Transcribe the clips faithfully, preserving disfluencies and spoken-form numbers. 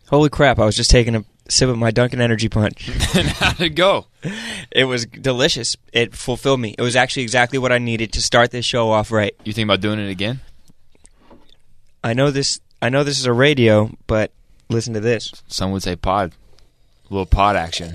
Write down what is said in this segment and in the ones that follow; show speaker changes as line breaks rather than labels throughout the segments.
Holy crap, I was just taking a sip of my Dunkin' Energy Punch.
And how did it go?
It was delicious. It fulfilled me. It was actually exactly what I needed to start this show off right.
You think about doing it again?
I know this I know this is a radio, but listen to this.
Some would say pod. A little pod action.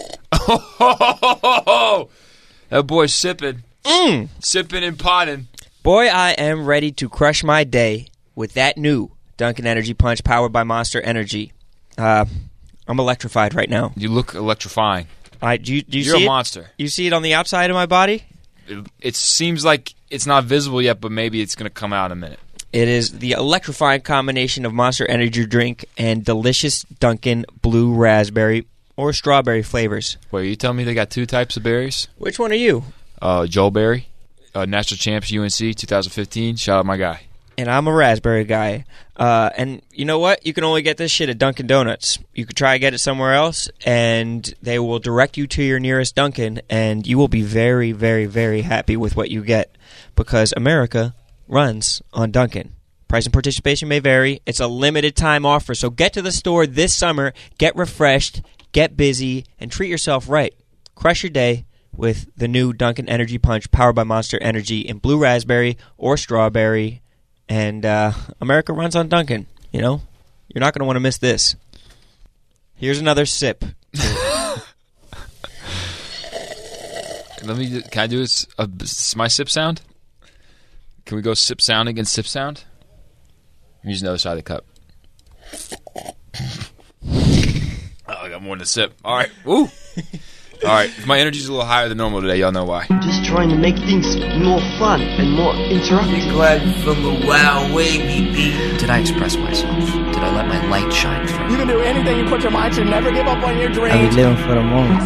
Oh, that boy's sipping.
Mm.
Sipping and podding.
Boy, I am ready to crush my day with that new Dunkin' Energy Punch powered by Monster Energy. Uh, I'm electrified right now.
You look electrifying.
I, do you, do you
You're
see
a
it?
monster.
You see it on the outside of my body?
It, it seems like it's not visible yet, but maybe it's going to come out in a minute.
It is the electrifying combination of Monster Energy drink and delicious Dunkin' Blue Raspberry or strawberry flavors.
Wait, you telling me they got two types of berries?
Which one are you?
Uh, Joel Berry, uh, National Champs U N C twenty fifteen. Shout out my guy.
And I'm a raspberry guy. Uh, and you know what? You can only get this shit at Dunkin' Donuts. You could try to get it somewhere else, and they will direct you to your nearest Dunkin', and you will be very, very, very happy with what you get because America runs on Dunkin'. Price and participation may vary. It's a limited time offer, so get to the store this summer, get refreshed, get busy, and treat yourself right. Crush your day with the new Dunkin' Energy Punch powered by Monster Energy in blue raspberry or strawberry. And uh, America runs on Dunkin', you know? You're not going to want to miss this. Here's another sip.
Let me. Can I do this, uh, my sip sound? Can we go sip sound against sip sound? Use the other side of the cup. Oh, I got more than a sip. All right. Woo. All right. If my energy's a little higher than normal today, y'all know why.
Just trying to make things more fun and more interactive.
Glad from a wild way, B B.
Did I express myself? Did I let my light shine through?
You can do anything you put your mind to. Never give up on your dreams.
I be living for the moment.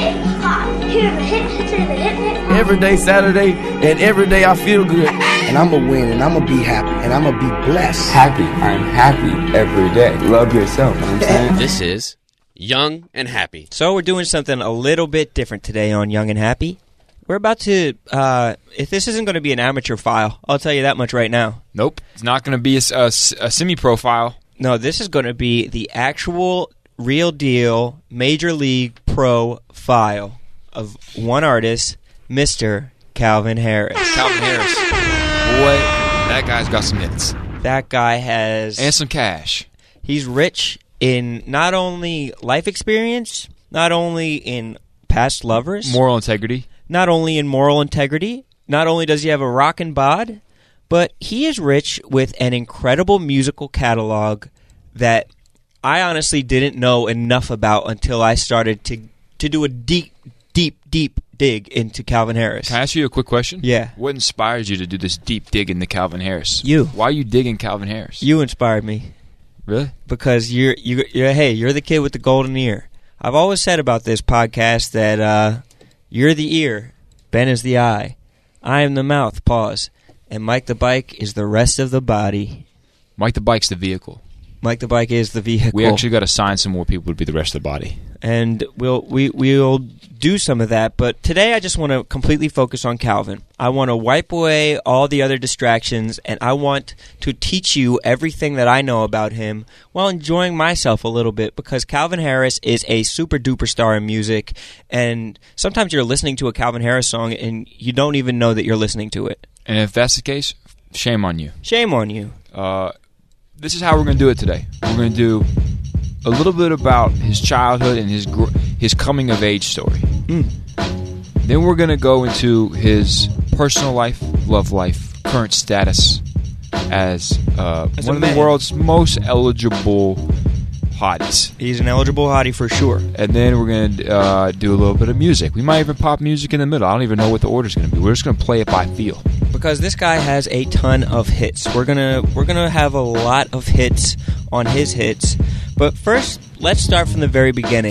Every day Saturday, and every day I feel good.
And I'm going to win, and I'm going to be happy, and I'm going to be blessed.
Happy. I'm happy every day. Love yourself, you know what I'm saying?
This is Young and Happy.
So we're doing something a little bit different today on Young and Happy. We're about to, uh, if this isn't going to be an amateur file, I'll tell you that much right now.
Nope. It's not going to be a, a, a semi-profile.
No, this is going to be the actual, real deal, Major League Pro file of one artist, Mister Calvin Harris.
Calvin Harris. Boy, that guy's got some hits.
That guy has...
And some cash.
He's rich in not only life experience, not only in past lovers...
Moral integrity.
Not only in moral integrity, not only does he have a rockin' bod, but he is rich with an incredible musical catalog that I honestly didn't know enough about until I started to to do a deep, deep, deep dig into Calvin Harris.
Can I ask you a quick question?
Yeah.
What inspires you to do this deep dig into Calvin Harris?
You.
Why are you digging Calvin Harris?
You inspired me.
Really?
Because you're, you, you're, hey, you're the kid with the golden ear. I've always said about this podcast that uh, you're the ear, Ben is the eye, I am the mouth, pause, and Mike the Bike is the rest of the body.
Mike the Bike's the vehicle.
Mike the Bike is the vehicle.
We actually got to sign some more people to be the rest of the body.
And we'll we we'll do some of that, but today I just want to completely focus on Calvin. I want to wipe away all the other distractions, and I want to teach you everything that I know about him while enjoying myself a little bit, because Calvin Harris is a super duper star in music, and sometimes you're listening to a Calvin Harris song and you don't even know that you're listening to it.
And if that's the case, shame on you.
Shame on you.
Uh, this is how we're going to do it today. We're going to do a little bit about his childhood and his gr- his coming of age story.
Mm.
Then we're going to go into his personal life, love life, current status as, uh,
as
one of
man.
the world's most eligible hotties.
He's an eligible hottie for sure.
And then we're going to uh, do a little bit of music. We might even pop music in the middle. I don't even know what the order's going to be. We're just going to play it by feel.
Because this guy has a ton of hits. We're gonna we're gonna have a lot of hits on his hits. But first, let's start from the very beginning.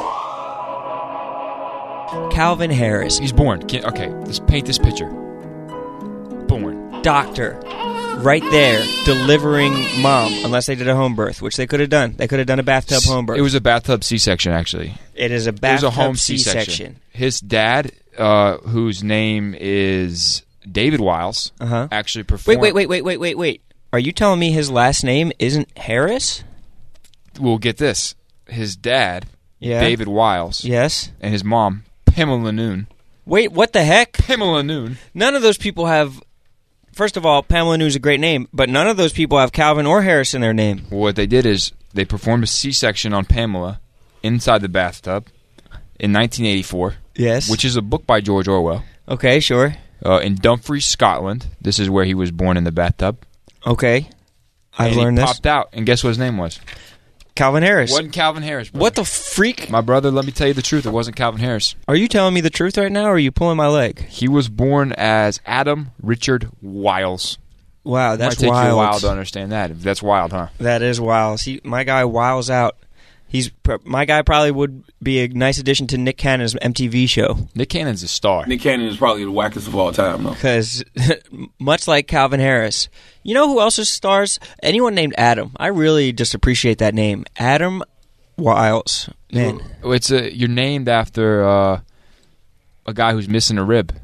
Calvin Harris.
He's born. Can, okay, let's paint this picture. Born.
Doctor. Right there, delivering mom, unless they did a home birth, which they could have done. They could have done a bathtub home birth.
It was a bathtub C-section, actually.
It is a bathtub
it was a home
C-section.
C-section. His dad, uh, whose name is David Wiles,
uh-huh.
actually performed...
Wait, wait, wait, wait, wait, wait, wait. Are you telling me his last name isn't Harris?
Well, get this. His dad,
Yeah.
David Wiles,
Yes.
and his mom, Pamela Noon.
Wait, what the heck?
Pamela Noon.
None of those people have. First of all, Pamela Noon's a great name, but none of those people have Calvin or Harris in their name.
Well, what they did is they performed a C-section on Pamela inside the bathtub in nineteen eighty-four.
Yes.
Which is a book by George Orwell.
Okay, sure.
Uh, in Dumfries, Scotland. This is where he was born in the bathtub.
Okay. I've
and
learned
he
this.
popped out, and guess what his name was?
Calvin Harris.
Wasn't Calvin Harris, brother.
What the freak?
My brother, let me tell you the truth. It wasn't Calvin Harris.
Are you telling me the truth right now, or are you pulling my leg?
He was born as Adam Richard Wiles.
Wow, that's
Might take
wild.
you a while to understand that. That's wild, huh?
That is wild. See, my guy wiles out. He's my guy. Probably would be a nice addition to Nick Cannon's M T V show.
Nick Cannon's a star.
Nick Cannon is probably the wackest of all time, though.
Because much like Calvin Harris, you know who else is stars? Anyone named Adam. I really just appreciate that name, Adam Wiles. Man,
It's a, you're named after uh, a guy who's missing a rib.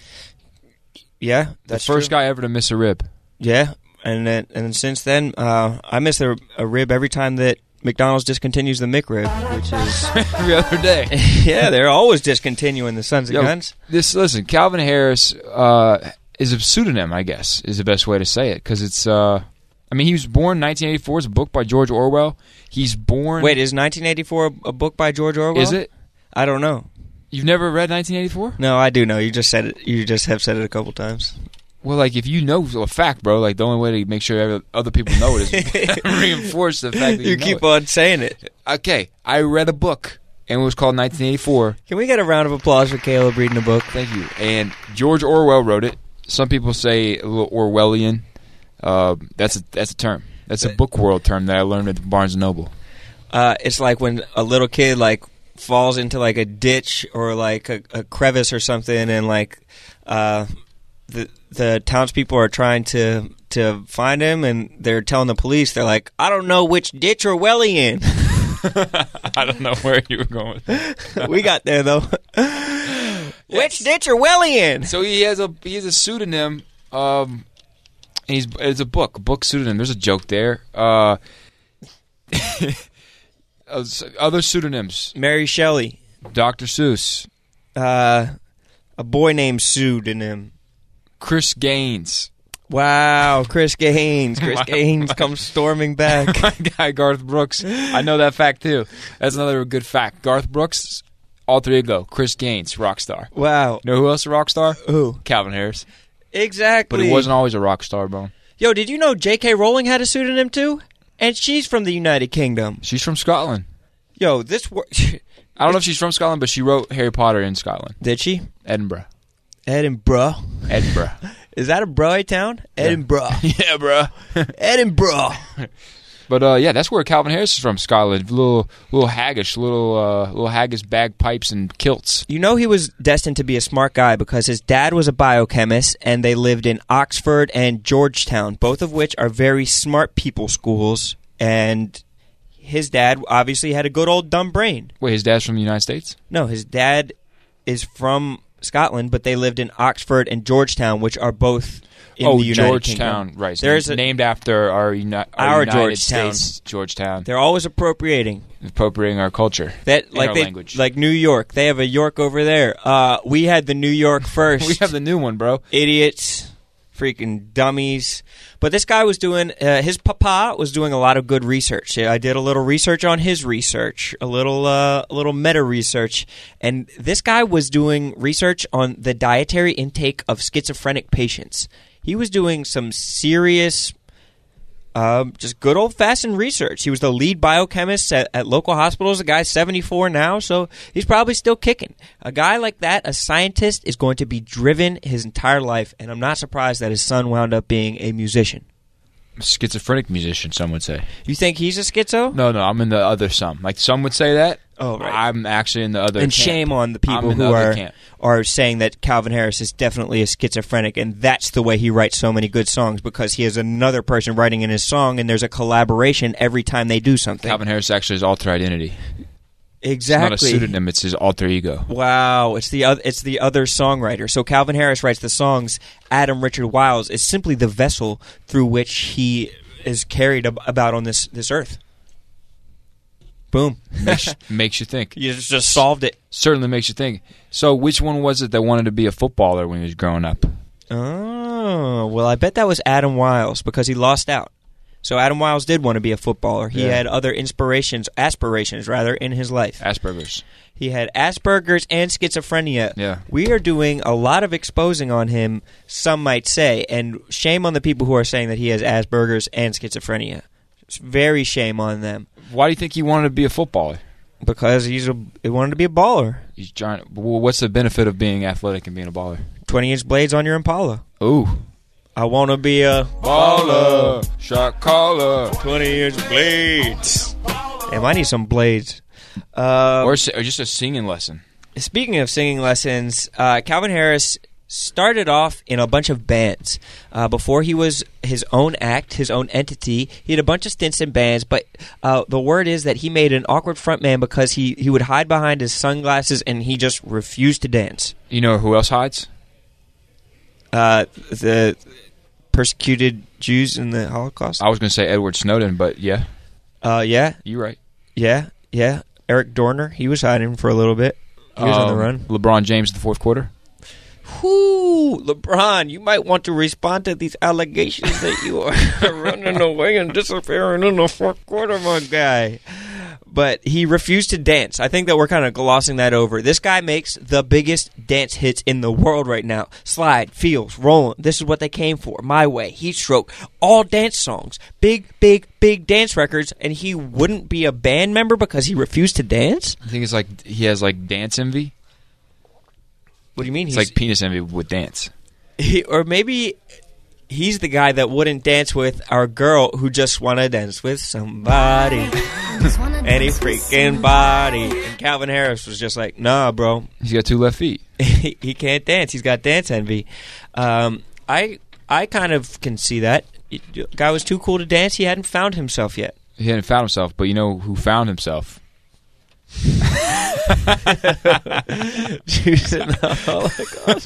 yeah, that's
the first
true.
guy ever to miss a rib.
Yeah, and then, and since then, uh, I miss a, a rib every time that McDonald's discontinues the McRib, which is
every other day.
Yeah, they're always discontinuing the Sons of
Yo,
Guns.
This listen, Calvin Harris uh, is a pseudonym, I guess, is the best way to say it, because it's. Uh, I mean, he was born in nineteen eighty-four. It's a book by George Orwell. He's born.
Wait, is nineteen eighty-four a book by George Orwell?
Is it?
I don't know.
You've never read nineteen eighty-four?
No, I do know. You just said it. You just have said it a couple times.
Well, like, if you know a fact, bro, like, the only way to make sure other people know it is reinforce the fact that you,
you
know
keep
it.
on saying it.
Okay, I read a book, and it was called nineteen eighty-four.
Can we get a round of applause for Caleb reading a book?
Thank you. And George Orwell wrote it. Some people say a little Orwellian. Uh, that's a that's a term. That's a book world term that I learned at Barnes and Noble.
Uh, it's like when a little kid like falls into like a ditch or like a, a crevice or something, and like uh, the the townspeople are trying to to find him, and they're telling the police, they're like, I don't know which ditch or welly in.
I don't know where you were going with that.
We got there though. Which ditch or welly in?
So he has a he has a pseudonym. Um, and he's it's a book, a book pseudonym. There's a joke there. Uh, other pseudonyms:
Mary Shelley,
Doctor Seuss,
uh, a boy named Pseudonym,
Chris Gaines.
Wow, Chris Gaines. Chris
My-
Gaines comes storming back.
My guy Garth Brooks. I know that fact too. That's another good fact. Garth Brooks, alter ego, Chris Gaines, rock star.
Wow.
Know who else is a rock star?
Who?
Calvin Harris.
Exactly.
But he wasn't always a rock star, bro.
Yo, did you know J K. Rowling had a pseudonym too? And she's from the United Kingdom.
She's from Scotland.
Yo, this wor-
I don't know if she's from Scotland, but she wrote Harry Potter in Scotland.
Did she?
Edinburgh.
Edinburgh.
Edinburgh.
Is that a bro town? Edinburgh.
Yeah, bro.
Edinburgh.
But uh, yeah, that's where Calvin Harris is from, Scotland. Little, little haggish, little, uh, little haggish bagpipes and kilts.
You know he was destined to be a smart guy because his dad was a biochemist, and they lived in Oxford and Georgetown, both of which are very smart people schools. And his dad obviously had a good old dumb brain.
Wait, his dad's from the United States?
No, his dad is from Scotland, but they lived in Oxford and Georgetown, which are both in
oh,
the United
Georgetown,
Kingdom.
right? So
There's a,
named after our, uni- our,
our
United
Georgetown.
States, Georgetown.
They're always appropriating
Appropriating our culture,
that,
and
like
our
they,
language.
like New York. They have a York over there. Uh, we had the New York first.
We have the new one, bro.
Idiots, freaking dummies. But this guy was doing, uh, his papa was doing a lot of good research. I did a little research on his research, a little, uh, a little meta research, and this guy was doing research on the dietary intake of schizophrenic patients. He was doing some serious, um, just good old-fashioned research. He was the lead biochemist at, at local hospitals. The guy's seventy-four now, so he's probably still kicking. A guy like that, a scientist, is going to be driven his entire life, and I'm not surprised that his son wound up being a musician.
Schizophrenic musician, some would say.
You think he's a schizo?
No, no, I'm in the other some. Like, some would say that.
Oh, right.
I'm actually in the other
And
camp.
shame on the
I'm
people
in the
who
other
are
camp.
are saying that Calvin Harris is definitely a schizophrenic, and that's the way he writes so many good songs, because he has another person writing in his song, and there's a collaboration every time they do something.
Calvin Harris actually is alter identity.
Exactly.
It's not a pseudonym, it's his alter ego.
Wow, it's the other, it's the other songwriter. So Calvin Harris writes the songs. Adam Richard Wiles is simply the vessel through which he is carried ab- about on this, this earth. Boom.
Makes, makes you think.
You just solved it.
Certainly makes you think. So which one was it that wanted to be a footballer when he was growing up?
Oh, well, I bet that was Adam Wiles because he lost out. So Adam Wiles did want to be a footballer. He
Yeah.
had other inspirations, aspirations rather, in his life.
Asperger's.
He had Asperger's and schizophrenia.
Yeah.
We are doing a lot of exposing on him, some might say, and shame on the people who are saying that he has Asperger's and schizophrenia. It's very shame on them.
Why do you think he wanted to be a footballer?
Because he's a, he wanted to be a baller.
He's trying. Well, what's the benefit of being athletic and being a baller?
twenty-inch blades on your Impala.
Ooh.
I want to be a
Baller. Shot caller.
twenty-inch blades. Damn, I need some blades. Uh,
Or, s- or just a singing lesson.
Speaking of singing lessons, uh, Calvin Harris started off in a bunch of bands. Uh, before he was his own act, his own entity, he had a bunch of stints in bands, but uh, the word is that he made an awkward frontman because he, he would hide behind his sunglasses and he just refused to dance.
You know who else hides?
Uh, the persecuted Jews in the Holocaust?
I was going to say Edward Snowden, but yeah.
Uh, yeah,
You're right.
yeah, yeah. Eric Dorner, he was hiding for a little bit. He was on the
Um,
run.
LeBron James in the fourth quarter.
Whoo, LeBron, you might want to respond to these allegations that you are running away and disappearing in the fourth quarter, my guy. But he refused to dance. I think that we're kind of glossing that over. This guy makes the biggest dance hits in the world right now. Slide, Feels, Rollin'. This is what they came for. My Way, Heat Stroke, all dance songs. Big, big, big dance records. And he wouldn't be a band member because he refused to dance?
I think it's like he has like dance envy.
What do you mean?
It's
He's,
like penis envy with dance.
he, or maybe he's the guy that wouldn't dance with our girl who just want to dance with somebody. Any freaking body. And Calvin Harris was just like, nah, bro.
He's got two left feet.
he, he can't dance. He's got dance envy. Um, I I kind of can see that. The guy was too cool to dance. He hadn't found himself yet.
He hadn't found himself, but you know who found himself?
Jews in the Holocaust.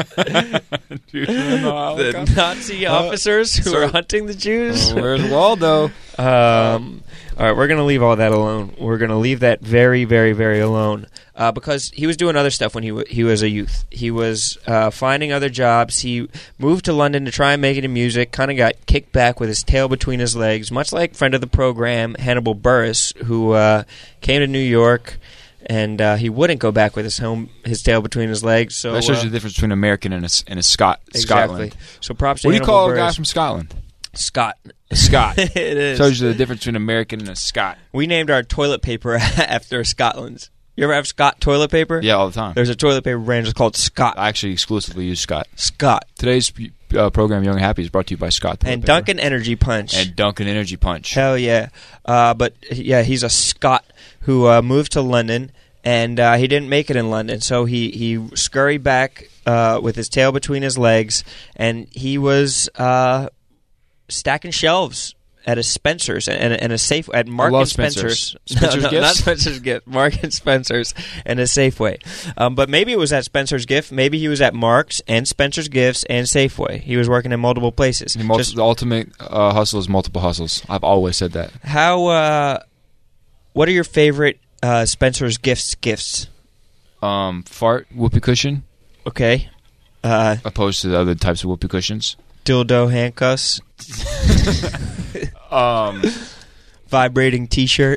The Nazi officers who were hunting the Jews.
Oh, where's Waldo?
Um, all right, we're going to leave all that alone. We're going to leave that very, very, very alone uh, because he was doing other stuff when he w- he was a youth. He was uh, finding other jobs. He moved to London to try and make it in music, kind of got kicked back with his tail between his legs, much like friend of the program, Hannibal Buress, who uh, came to New York, and uh, he wouldn't go back with his home, his tail between his legs. So
That shows
uh,
you the difference between American and a, and a Scot,
exactly.
Scotland.
So props to
What do you
Hannibal
call a
Buress.
guy from Scotland?
Scott.
A Scot.
It is.
Shows you the difference between American and a Scot.
We named our toilet paper after Scotland's. You ever have Scott toilet paper?
Yeah, all the time.
There's a toilet paper brand just called Scott.
I actually exclusively use Scott.
Scott.
Today's uh, program, Young and Happy, is brought to you by Scott. toilet
And
paper.
Dunkin' Energy Punch.
And Dunkin' Energy Punch.
Hell yeah. Uh, but yeah, he's a Scot who uh, moved to London, and uh, he didn't make it in London. So he, he scurried back uh, with his tail between his legs, and he was uh, stacking shelves at a Spencer's and, and a safe at Mark
love
and Spencer's.
Spencer's. Spencer's
no, no,
Gifts?
not Spencer's Gift. Mark and Spencer's and a Safeway. Um, but maybe it was at Spencer's Gift. Maybe he was at Mark's and Spencer's Gifts and Safeway. He was working in multiple places.
The, multi-
Just
the ultimate uh, hustle is multiple hustles. I've always said that.
how? Uh, what are your favorite uh, Spencer's Gifts gifts?
Um, fart whoopee cushion,
Okay. Uh,
opposed to the other types of whoopee cushions.
dildo handcuffs.
Um,
Vibrating T-shirt.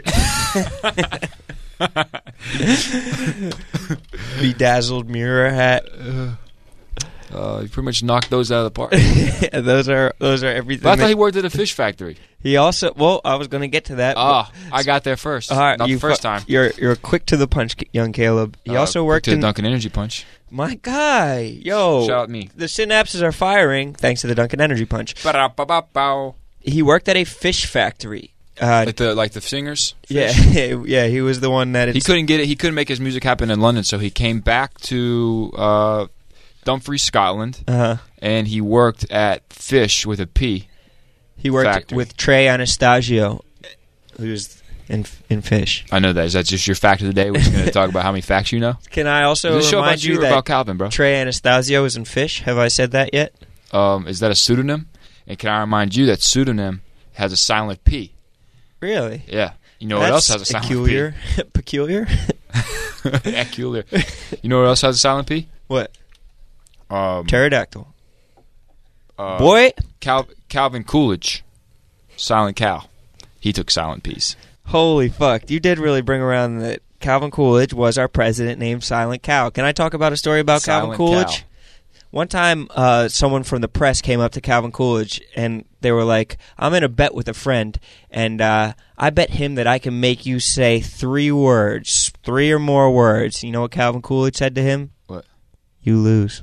Bedazzled mirror hat.
uh, you pretty much knocked those out of the park.
Yeah, those are those are everything.
But I thought
that-
he worked at a fish factory.
he also. Well, I was going to get to that.
Ah, I got there first.
All right,
Not
you
the first
fu-
time.
You're you're quick to the punch, young Caleb. He
Uh,
also
quick
worked
to the
in.
Dunkin' Energy Punch.
My guy, yo,
Shout out me.
the synapses are firing thanks to the Dunkin' Energy Punch.
Ba-da-ba-ba-bow.
He worked at a fish factory. Uh,
Like the like the singers.
yeah, yeah, he was the one that
He
it's,
couldn't get it. He couldn't make his music happen in London, so he came back to uh, Dumfries, Scotland,
uh,
and he worked at Fish with a P.
he worked
factory.
with Trey Anastasio, who's in in Fish.
I know that. Is that just your fact of the day? We're just going to talk about how many facts you know.
Can I also
Is this show
remind
about you
you
or
that
about Calvin, bro?
Trey Anastasio is in Fish? Have I said that yet?
Um, is that a pseudonym? And can I remind you that pseudonym has a silent P?
Really?
Yeah. You know what else has a silent
peculiar.
P?
Peculiar?
Peculiar. You know what else has a silent P?
What?
Um,
Pterodactyl.
Uh,
Boy.
Cal- Calvin Coolidge. Silent Cal. He took silent P's.
Holy fuck. You did really bring around that Calvin Coolidge was our president named Silent Cal. Can I talk about a story about
Silent
Calvin Coolidge?
Cal.
One time, uh, someone from the press came up to Calvin Coolidge, and they were like, I'm in a bet with a friend, and uh, I bet him that I can make you say three words, three or more words. You know what Calvin Coolidge said to him?
What?
You lose.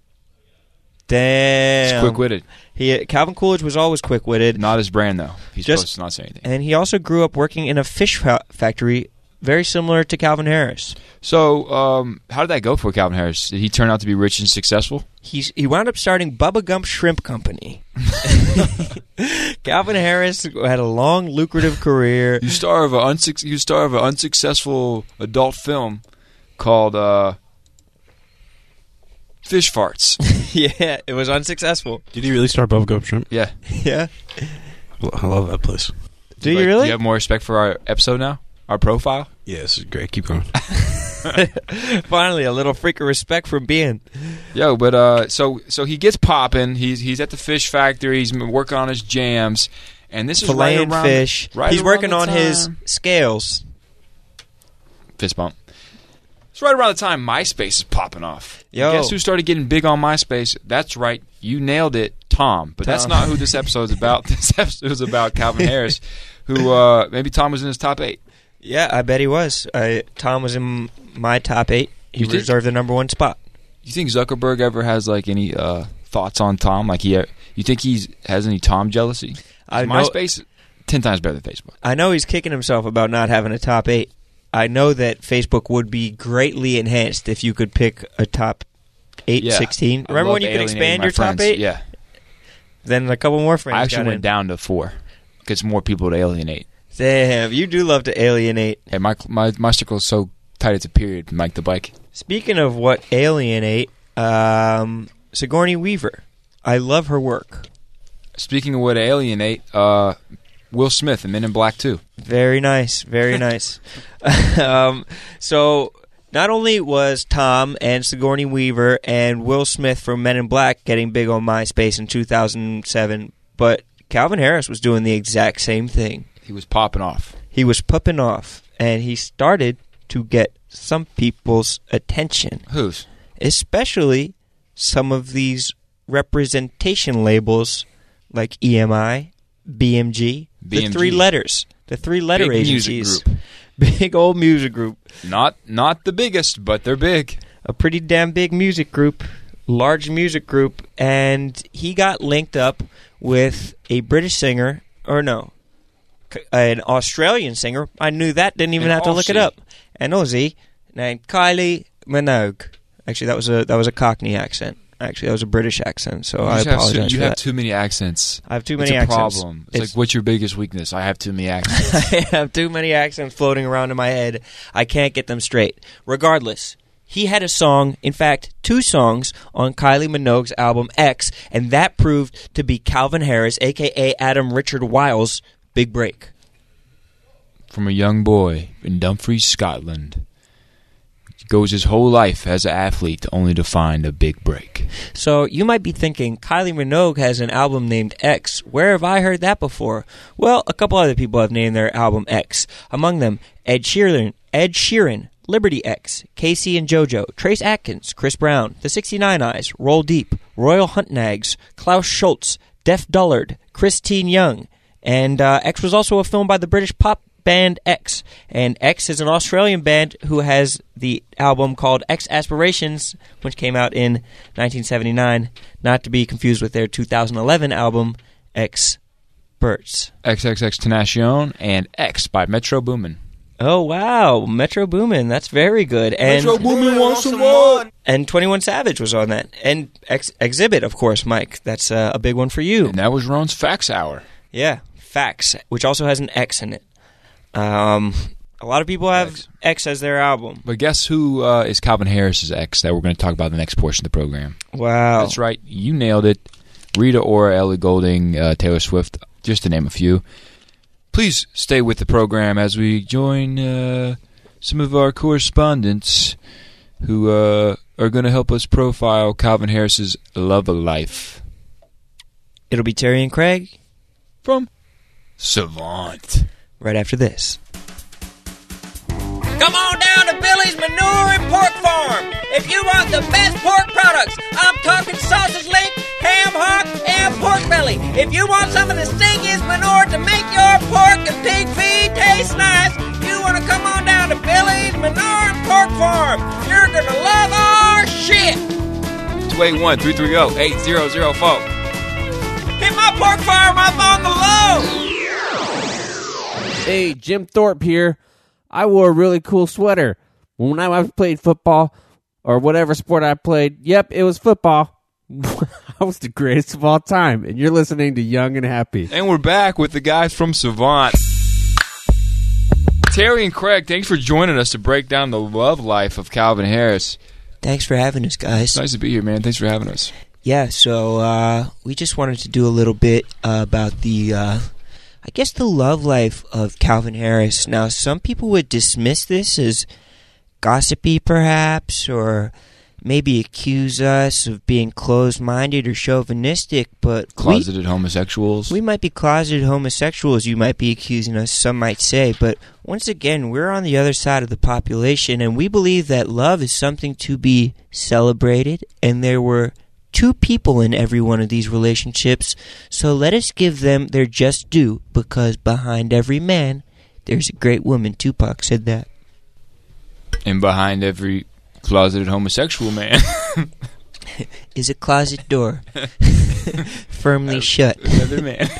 Damn.
He's quick-witted.
He, Calvin Coolidge was always quick-witted.
Not his brand, though. He's
Just,
supposed to not say anything.
And he also grew up working in a fish fa- factory very similar to Calvin Harris.
So, um, how did that go for Calvin Harris? Did he turn out to be rich and successful?
He's, he wound up starting Bubba Gump Shrimp Company. Calvin Harris had a long, lucrative career.
You star of a unsuc- you star of an unsuccessful adult film called uh, Fish Farts.
Yeah, it was unsuccessful.
Did he really start Bubba Gump Shrimp?
Yeah.
Yeah.
I love that place.
Do you
like,
really?
Do you have more respect for our episode now? Our profile?
Yeah, this is great. Keep going.
Finally, a little freak of respect from being.
Yo, but uh, so so he gets popping. He's he's at the fish factory. He's been working on his jams, and this is right
Filleting
around
fish.
Right
He's
around
working
the
on
time.
his scales.
Fist bump. It's right around the time MySpace is popping off.
Yo.
Guess who started getting big on MySpace? That's right. You nailed it, Tom. But
Tom.
that's not who this episode's about. This episode's about Calvin Harris, who uh, maybe Tom was in his top eight.
Yeah, I bet he was. Uh, Tom was in my top eight. He
You think-
reserved the number one spot.
You think Zuckerberg ever has like any uh, thoughts on Tom? Like he, you think he's has any Tom jealousy?
I know-
MySpace ten times better than Facebook.
I know he's kicking himself about not having a top eight. I know that Facebook would be greatly enhanced if you could pick a top eight,
Yeah.
sixteen.
I
Remember
love
when you could
alienating
expand
my
your top
friends.
eight?
Yeah,
Then a couple more friends
I actually
got
went
in.
down to four because more people to alienate.
Damn, you do love to alienate.
Hey, my my my circle is so tight it's a period. Mike the Bike.
Speaking of what alienate, um, Sigourney Weaver. I love her work.
Speaking of what to alienate, uh, Will Smith in Men in Black two.
Very nice, very nice. um, so not only was Tom and Sigourney Weaver and Will Smith from Men in Black getting big on MySpace in two thousand seven, but Calvin Harris was doing the exact same thing.
He was popping off.
He was popping off, and he started to get some people's attention.
Whose?
Especially some of these representation labels like E M I, B M G,
B M G.
the three letters, the three letter
Big music
agencies.
group.
Big old music group.
Not not the biggest, but they're big.
A pretty damn big music group, large music group, and he got linked up with a British singer, or no, an Australian singer. I knew that, didn't even
An
have to look it
Aussie.
up. An Aussie named Kylie Minogue. Actually, that was a that was a Cockney accent. Actually, that was a British accent, so
You
I
just have
apologize
too, you
for
have
that.
too many accents.
I have too
It's
many
a
accents.
problem. It's,
It's-
like, what's your biggest weakness? I have too many accents.
I have too many accents floating around in my head. I can't get them straight. Regardless, he had a song, in fact, two songs on Kylie Minogue's album X, and that proved to be Calvin Harris, a k a. Adam Richard Wiles' big break.
From a young boy in Dumfries, Scotland, goes his whole life as an athlete only to find a big break.
So you might be thinking, Kylie Minogue has an album named X. Where have I heard that before? Well, a couple other people have named their album X. Among them, Ed Sheeran, Ed Sheeran, Liberty X, Casey and JoJo, Trace Atkins, Chris Brown, The sixty-nine Eyes, Roll Deep, Royal Huntnags, Klaus Schultz, Def Dullard, Christine Young, and uh, X was also a film by the British pop band X, and X is an Australian band who has the album called X Aspirations, which came out in nineteen seventy-nine, not to be confused with their two thousand eleven album X Birds.
X X X Tenacion and X by Metro Boomin.
Oh wow, Metro Boomin, that's very good. And
Metro Boomin wants some more.
And twenty-one Savage was on that, and X- Exhibit, of course, Mike. That's uh, a big one for you.
And that was Ron's Facts Hour.
Yeah, Facts, which also has an X in it. Um, a lot of people have X, X as their album.
But guess who uh, is Calvin Harris's X that we're going to talk about in the next portion of the program?
Wow.
That's right. You nailed it. Rita Ora, Ellie Goulding, uh, Taylor Swift, just to name a few. Please stay with the program as we join uh, some of our correspondents who uh, are going to help us profile Calvin Harris's love life.
It'll be Terry and Craig
from Savant.
Right after this.
Come on down to Billy's Manure and Pork Farm. If you want the best pork products, I'm talking sausage link, ham hock, and pork belly. If you want some of the stinkiest manure to make your pork and pig feed taste nice, you want to come on down to Billy's Manure and Pork Farm. You're going to love our shit.
two eight one, three three zero, eight zero zero four.
Hit my pork farm up on the low.
Hey, Jim Thorpe here. I wore a really cool sweater when I played football or whatever sport I played. Yep, it was football. I was the greatest of all time, and you're listening to Young and Happy.
And we're back with the guys from Savant. Terry and Craig, thanks for joining us to break down the love life of Calvin Harris.
Thanks for having us, guys.
It's nice to be here, man. Thanks for having us.
Yeah, so uh, we just wanted to do a little bit uh, about the... Uh, I guess the love life of Calvin Harris. Now, some people would dismiss this as gossipy, perhaps, or maybe accuse us of being closed-minded or chauvinistic, but
closeted
we,
homosexuals.
We might be closeted homosexuals, you might be accusing us, some might say, but once again, we're on the other side of the population, and we believe that love is something to be celebrated, and there were two people in every one of these relationships, so let us give them their just due, because behind every man, there's a great woman. Tupac said that.
And behind every closeted homosexual man
is a closet door firmly shut.
Another man.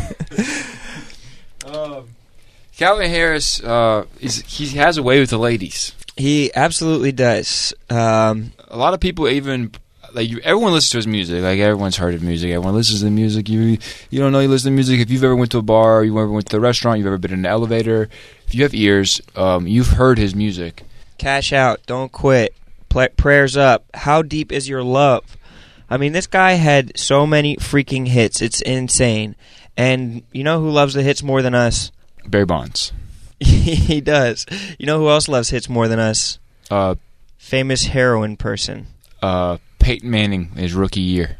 um, Calvin Harris, uh, is, he has a way with the ladies.
He absolutely does. Um,
a lot of people even... Like you, everyone listens to his music. Like everyone's heard of music. Everyone listens to the music. You you don't know you listen to music. If you've ever went to a bar, you ever went to a restaurant, you've ever been in an elevator. If you have ears, um, you've heard his music.
Cash out. Don't quit. Play, prayers up. How deep is your love? I mean, this guy had so many freaking hits. It's insane. And you know who loves the hits more than us?
Barry Bonds.
He does. You know who else loves hits more than us?
Uh,
Famous heroin person.
Uh. Peyton Manning, his rookie year.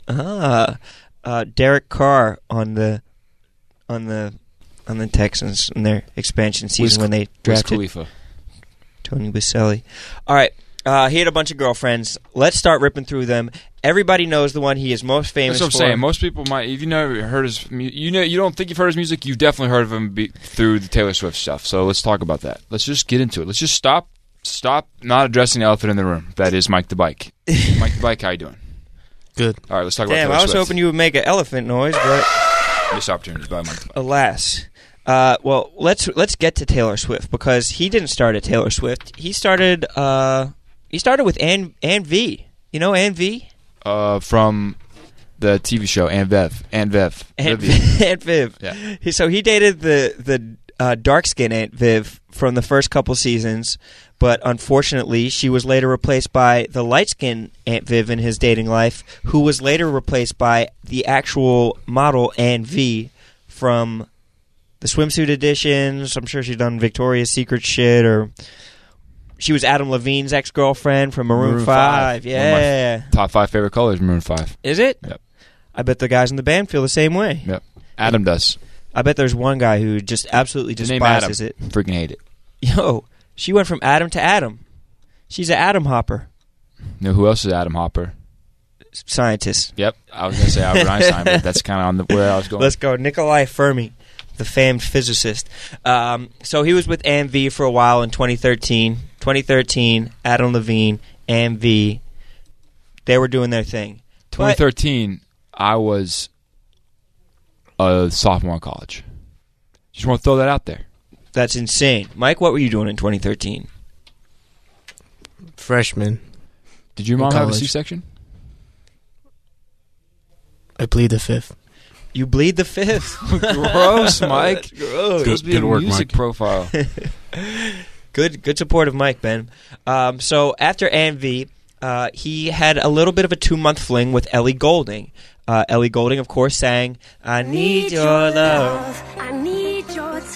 Ah, uh, Derek Carr on the on the on the Texans in their expansion season
Wiz,
when they drafted
Wiz Khalifa.
Tony Baselli. All right, uh, he had a bunch of girlfriends. Let's start ripping through them. Everybody knows the one he is most famous for.
That's what I'm saying. Most people might, if you never heard his, you know, you don't think you've heard his music, you've definitely heard of him be, through the Taylor Swift stuff. So let's talk about that. Let's just get into it. Let's just stop. Stop not addressing the elephant in the room. That is Mike the Bike. Mike the Bike, how you doing?
Good.
All right, let's talk
Damn,
about Taylor
I was
Swift.
hoping you would make an elephant noise, but
missed opportunities by Mike the Bike.
Alas. Uh, well, let's let's get to Taylor Swift, because he didn't start at Taylor Swift. He started uh, he started with Ann Ann V. You know Ann V?
Uh, from the T V show Aunt Viv. Aunt Viv.
Aunt Viv. Aunt Viv.
Yeah.
He, so he dated the the uh, dark skinned Aunt Viv from the first couple seasons. But unfortunately, she was later replaced by the light-skinned Aunt Viv in his dating life, who was later replaced by the actual model Ann V from the swimsuit editions. I'm sure she's done Victoria's Secret shit, or she was Adam Levine's ex-girlfriend from Maroon,
Maroon
five.
five.
Yeah.
Top five favorite colors, Maroon five.
Is it?
Yep.
I bet the guys in the band feel the same way.
Yep. Adam does.
I bet there's one guy who just absolutely
His name Adam.
despises it.
Freaking hate it.
Yo. She went from Adam to Adam. She's an Atom Hopper.
You know who else is Adam Hopper?
Scientist.
Yep. I was going to say Albert Einstein, but that's kind of on the where I was going.
Let's go. Nikolai Fermi, the famed physicist. Um, so he was with Ann V for a while in twenty thirteen. twenty thirteen, Adam Levine, Ann V. They were doing their thing.
twenty thirteen, but I was a sophomore in college. Just want to throw that out there.
That's insane. Mike, what were you doing in twenty thirteen?
Freshman.
Did your mom have a C-section?
I plead the fifth.
You bleed the fifth.
Gross, Mike.
Gross.
Good, good work, music Mike. Profile.
good, good support of Mike, Ben. Um, so after Ann V, uh, he had a little bit of a two-month fling with Ellie Goulding. Uh, Ellie Goulding, of course, sang "I Need Your Love."
I need your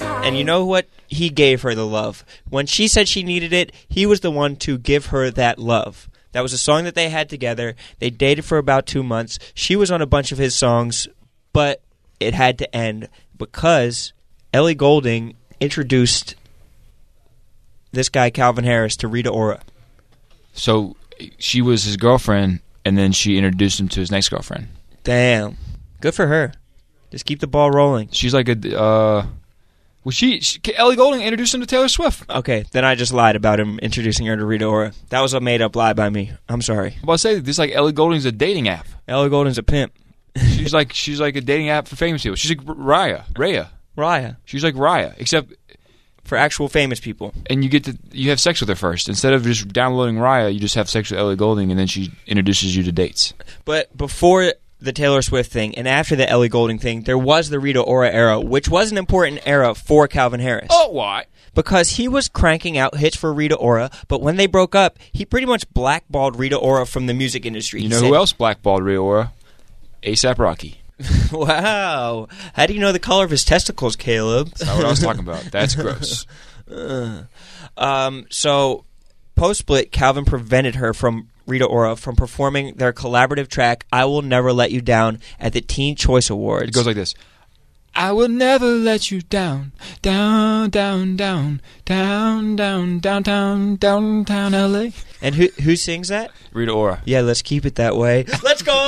And you know what? He gave her the love. When she said she needed it, he was the one to give her that love. That was a song that they had together. They dated for about two months. She was on a bunch of his songs, but it had to end because Ellie Goulding introduced this guy, Calvin Harris, to Rita Ora.
So she was his girlfriend, and then she introduced him to his next girlfriend.
Damn. Good for her. Just keep the ball rolling.
She's like a... Uh, well, she, she Ellie Goulding introduced him to Taylor Swift.
Okay, then I just lied about him introducing her to Rita Ora. That was a made-up lie by me. I'm sorry.
I'm about to say, this like Ellie Goulding's a dating app.
Ellie Goulding's a pimp.
she's like she's like a dating app for famous people. She's like Raya. Raya.
Raya.
She's like Raya, except...
For actual famous people.
And you get to you have sex with her first. Instead of just downloading Raya, you just have sex with Ellie Goulding, and then she introduces you to dates.
But before the Taylor Swift thing and after the Ellie Goulding thing, there was the Rita Ora era, which was an important era for Calvin Harris.
Oh, why?
Because he was cranking out hits for Rita Ora, but when they broke up, he pretty much blackballed Rita Ora from the music industry.
You
He
know
said,
who else blackballed Rita Ora? ASAP Rocky.
Wow. How do you know the color of his testicles, Caleb?
That's not what I was talking about. That's gross.
Uh, um, so, post-split, Calvin prevented her from Rita Ora from performing their collaborative track, I Will Never Let You Down, at the Teen Choice Awards.
It goes like this. I will never let you down, down, down, down, down, down, downtown, downtown L A.
And who who sings that?
Rita Ora.
Yeah, let's keep it that way. Let's go,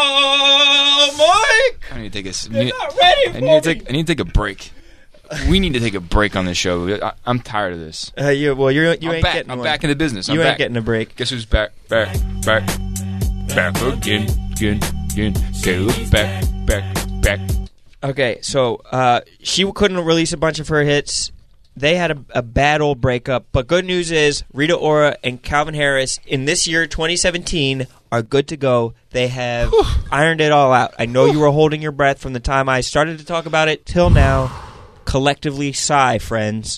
Mike!
I need to take a.
You're not ready for
I need to take. I need to take a break. We need to take a break on this show. I, I'm tired of this.
Uh, you, well, you're, you
I'm
ain't
back.
getting
I'm
one.
back in the business. I'm
you
back.
ain't getting a break.
Guess who's back? Back. Back. Back again. Again. Again. Caleb. Back. Back. Back.
Okay, so uh, she couldn't release a bunch of her hits. They had a, a bad old breakup. But good news is Rita Ora and Calvin Harris in this year, twenty seventeen, are good to go. They have Whew. ironed it all out. I know Whew. you were holding your breath from the time I started to talk about it till now. Collectively sigh, friends.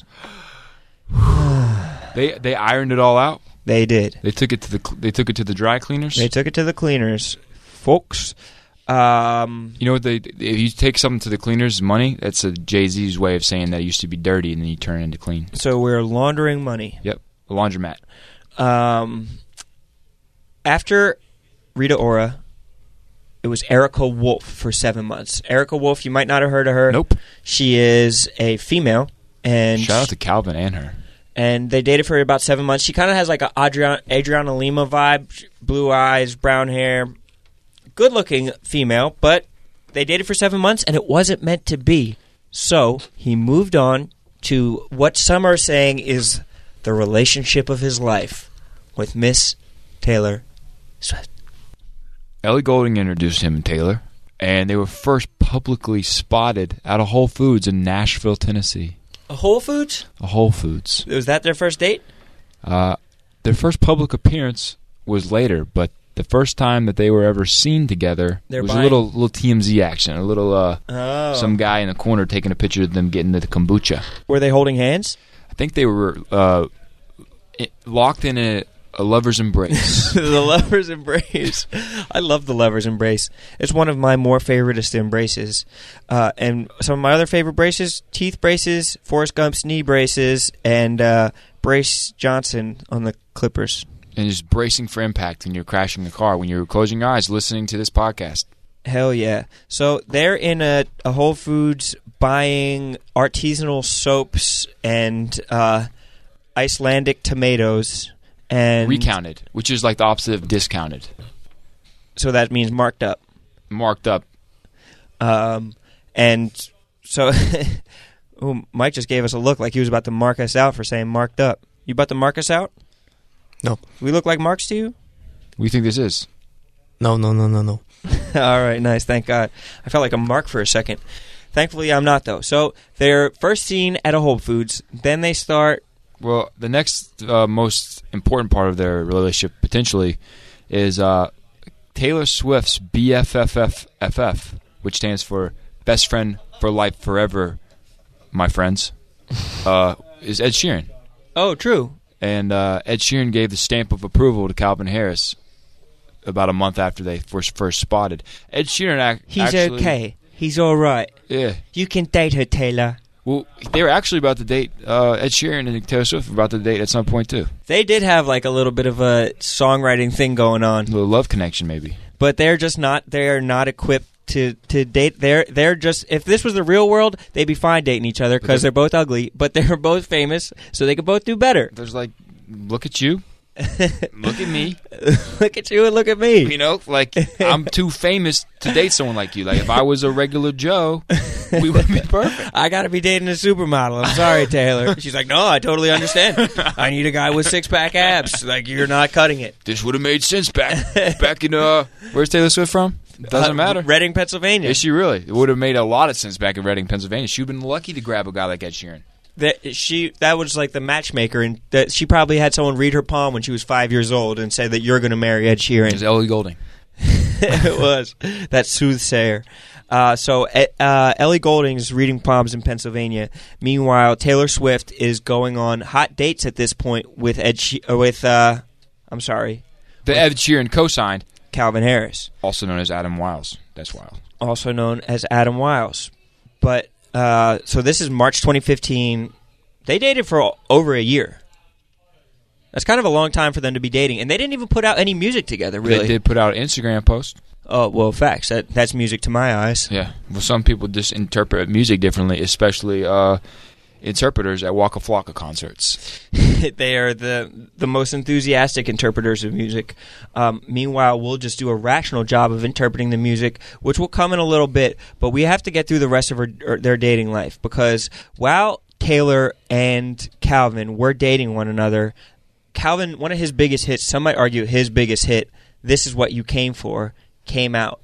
they they ironed it all out.
They did.
They took it to the they took it to the dry cleaners.
They took it to the cleaners, folks. Um,
you know what they? If you take something to the cleaners, money. That's a Jay-Z's way of saying that it used to be dirty and then you turn it into clean.
So we're laundering money.
Yep, a laundromat.
Um, after Rita Ora, it was Erica Wolf for seven months. Erica Wolf, you might not have heard of her.
Nope.
She is a female, and
shout out to Calvin and her.
And they dated for about seven months. She kind of has like a Adriana, Adriana Lima vibe, blue eyes, brown hair. Good-looking female, but they dated for seven months, and it wasn't meant to be. So he moved on to what some are saying is the relationship of his life with Miss Taylor Swift.
Ellie Goulding introduced him and Taylor, and they were first publicly spotted at a Whole Foods in Nashville, Tennessee.
A Whole Foods?
A Whole Foods.
Was that their first date?
Uh, their first public appearance was later, but the first time that they were ever seen together
They're
was
buying.
a little little T M Z action. A little uh,
oh.
some guy in the corner taking a picture of them getting to the kombucha.
Were they holding hands?
I think they were uh, it, locked in a, a lover's embrace.
The lover's embrace. I love the lover's embrace. It's one of my more favoritist embraces. Uh, and some of my other favorite braces, teeth braces, Forrest Gump's knee braces, and uh, Brace Johnson on the Clippers.
And just bracing for impact when you're crashing the car, when you're closing your eyes listening to this podcast.
Hell yeah. So they're in a, a Whole Foods buying artisanal soaps and uh, Icelandic tomatoes. And
recounted, which is like the opposite of discounted.
So that means marked up.
Marked up.
Um, and so ooh, Mike just gave us a look like he was about to mark us out for saying marked up. You about to mark us out?
No.
We look like marks to you?
What do you think this is?
No, no, no, no, no.
All right, nice. Thank God. I felt like a mark for a second. Thankfully, I'm not, though. So they're first seen at a Whole Foods. Then they start...
Well, the next uh, most important part of their relationship, potentially, is uh, Taylor Swift's B F F F F, which stands for Best Friend for Life Forever, my friends, uh, is Ed Sheeran.
Oh, true.
And uh, Ed Sheeran gave the stamp of approval to Calvin Harris about a month after they first first spotted. Ed Sheeran ac-
He's
actually...
okay. He's all right.
Yeah.
You can date her, Taylor.
Well, they were actually about to date. Uh, Ed Sheeran and Taylor Swift were about to date at some point too.
They did have like a little bit of a songwriting thing going on,
a little love connection maybe.
But they're just not. They are not equipped to to date. They're they're just. If this was the real world, they'd be fine dating each other because they're, they're both ugly, but they're both famous, so they could both do better.
There's like, look at you. Look at me.
Look at you and look at me.
You know, like, I'm too famous to date someone like you. Like, if I was a regular Joe, we would be perfect.
I got to be dating a supermodel. I'm sorry, Taylor. She's like, no, I totally understand. I need a guy with six-pack abs. Like, you're not cutting it.
This would have made sense back back in, uh, where's Taylor Swift from? Doesn't
uh,
matter.
Reading, Pennsylvania.
Is she really? It would have made a lot of sense back in Reading, Pennsylvania. She would have been lucky to grab a guy like Ed Sheeran.
That she that was like the matchmaker, and that she probably had someone read her palm when she was five years old and say that you're going to marry Ed Sheeran.
It was Ellie Goulding.
It was that soothsayer. Uh, so uh, Ellie Goulding is reading palms in Pennsylvania. Meanwhile, Taylor Swift is going on hot dates at this point with Ed she- with uh, I'm sorry,
the with Ed Sheeran co-signed
Calvin Harris,
also known as Adam Wiles. That's Wiles.
Also known as Adam Wiles, but. Uh, so this is March twenty fifteen. They dated for over a year. That's kind of a long time for them to be dating, and they didn't even put out any music together. Really,
they did put out an Instagram post.
Oh well, facts. That that's music to my eyes.
Yeah. Well, some people just interpret music differently, especially uh, interpreters at Waka Flocka concerts.
They are the the most enthusiastic interpreters of music. Um, meanwhile, we'll just do a rational job of interpreting the music, which will come in a little bit. But we have to get through the rest of her, er, their dating life, because while Taylor and Calvin were dating one another, Calvin, one of his biggest hits, some might argue his biggest hit, "This Is What You Came For," came out.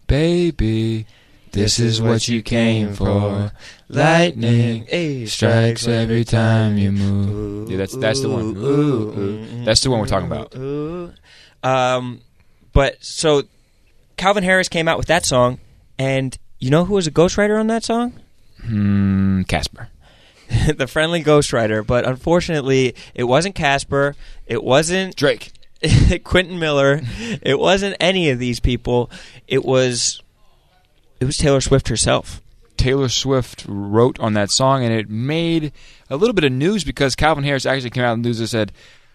Baby, this is what you came for. Lightning hey, strikes every time you move. Yeah, that's that's the one. Ooh, ooh. That's the one we're talking about.
Ooh. Um, but so Calvin Harris came out with that song, and you know who was a ghostwriter on that song?
Hmm, Casper.
The friendly ghostwriter. But unfortunately, it wasn't Casper. It wasn't
Drake.
Quentin Miller. It wasn't any of these people. It was. It was Taylor Swift herself.
Taylor Swift wrote on that song, and it made a little bit of news because Calvin Harris actually came out in the news and said,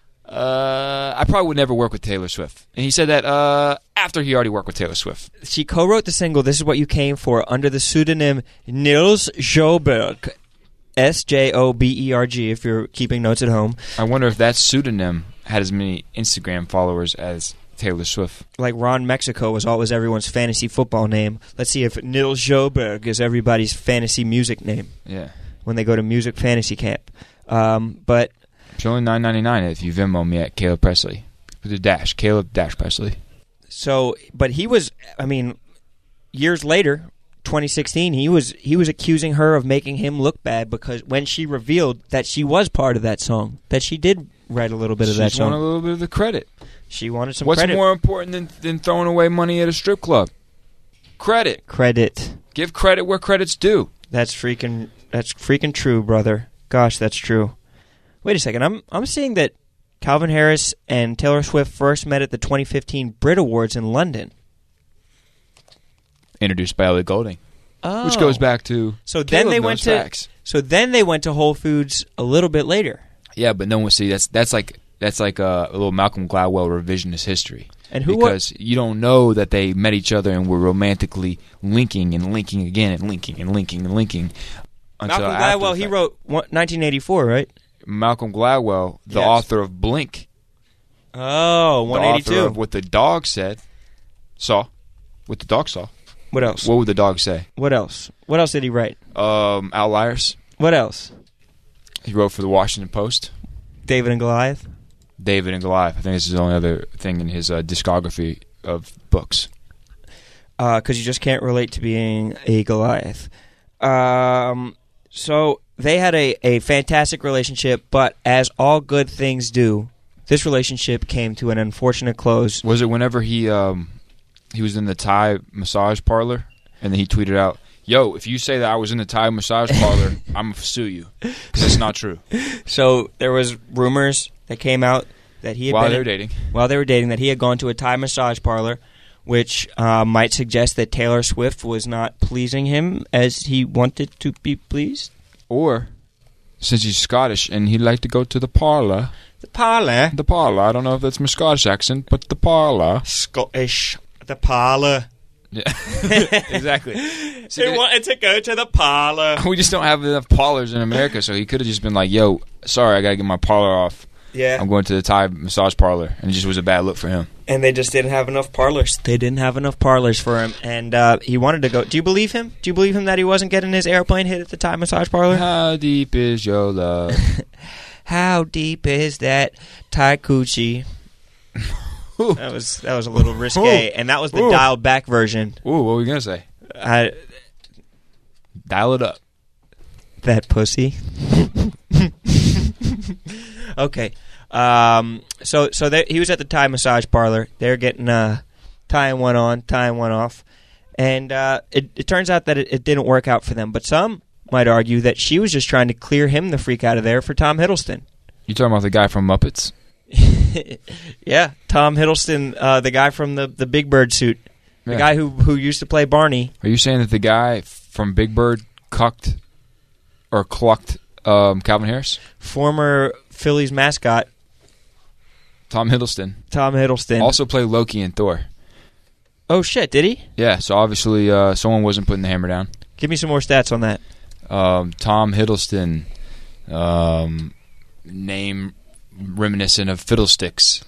uh, I probably would never work with Taylor Swift. And he said that uh, after he already worked with Taylor Swift.
She co-wrote the single, This Is What You Came For, under the pseudonym Nils Sjoberg. S J O B E R G, if you're keeping notes at home.
I wonder if that pseudonym had as many Instagram followers as Taylor Swift.
Like Ron Mexico was always everyone's fantasy football name. Let's see if Nils Sjoberg is everybody's fantasy music name.
Yeah.
When they go to music fantasy camp. Um, but
it's only nine ninety-nine if you Venmo me at Caleb Presley. With a dash. Caleb dash Presley.
So, but he was, I mean, years later, twenty sixteen, he was he was accusing her of making him look bad because when she revealed that she was part of that song, that she did write a little bit of
she
that song.
She wanted a little bit of the credit.
She wanted some
What's
credit.
What's more important than, than throwing away money at a strip club? Credit.
Credit.
Give credit where credit's due.
That's freaking that's freaking true, brother. Gosh, that's true. Wait a second. I'm I'm seeing that Calvin Harris and Taylor Swift first met at the twenty fifteen Brit Awards in London.
Introduced by Ellie Goulding.
Oh.
Which goes back to
So
Caleb
then they went to
facts.
So then they went to Whole Foods a little bit later.
Yeah, but no one see that's that's like That's like a, a little Malcolm Gladwell revisionist history.
And who
because
what?
you don't know that they met each other and were romantically linking and linking again and linking and linking and linking.
Malcolm Gladwell, he wrote nineteen eighty-four, right?
Malcolm Gladwell, the
yes.
author of Blink.
Oh, one eighty-two.
The author of What the Dog Said. Saw. What the Dog Saw.
What else?
What would the dog say?
What else? What else did he write?
Um, Outliers.
What else?
He wrote for the Washington Post.
David and Goliath.
David and Goliath. I think this is the only other thing in his uh, discography of books.
Because uh, you just can't relate to being a Goliath. Um, so they had a, a fantastic relationship, but as all good things do, this relationship came to an unfortunate close.
Was it whenever he um, he was in the Thai massage parlor, and then he tweeted out, yo, if you say that I was in the Thai massage parlor, I'm going to sue you. Because it's not true.
So there was rumors that came out that he had
While
been
they were
in,
dating.
While they were dating, that he had gone to a Thai massage parlor, which uh, might suggest that Taylor Swift was not pleasing him as he wanted to be pleased.
Or, since he's Scottish and he'd like to go to the parlour.
The parlour?
The parlour. I don't know if that's my Scottish accent, but the parlour.
Scottish. The parlour.
Yeah, exactly.
So he wanted to go to the parlour.
We just don't have enough parlors in America, so he could have just been like, yo, sorry, I got to get my parlor off.
Yeah.
I'm going to the Thai massage parlor. And it just was a bad look for him.
And they just didn't have enough parlors. They didn't have enough parlors for him. And uh, he wanted to go. Do you believe him? Do you believe him that he wasn't getting his airplane hit at the Thai massage parlor?
How deep is your love?
How deep is that Thai coochie? That was that was a little risque, and that was the
Ooh.
dialed back version.
Ooh, what were you gonna say?
I,
Dial it up.
That pussy. Okay, um, so so they, he was at the Thai massage parlor. They're getting uh, tying one on, tying one off, and uh, it, it turns out that it, it didn't work out for them. But some might argue that she was just trying to clear him the freak out of there for Tom Hiddleston.
You talking about the guy from Muppets?
Yeah, Tom Hiddleston, uh, the guy from the, the Big Bird suit, the
Yeah.
guy who who used to play Barney.
Are you saying that the guy from Big Bird cucked or clucked um, Calvin Harris?
Former Phillies mascot,
Tom Hiddleston.
Tom Hiddleston.
Also played Loki in Thor.
Oh, shit, did he?
Yeah, so obviously uh, someone wasn't putting the hammer down.
Give me some more stats on that.
Um, Tom Hiddleston, um, name reminiscent of Fiddlesticks.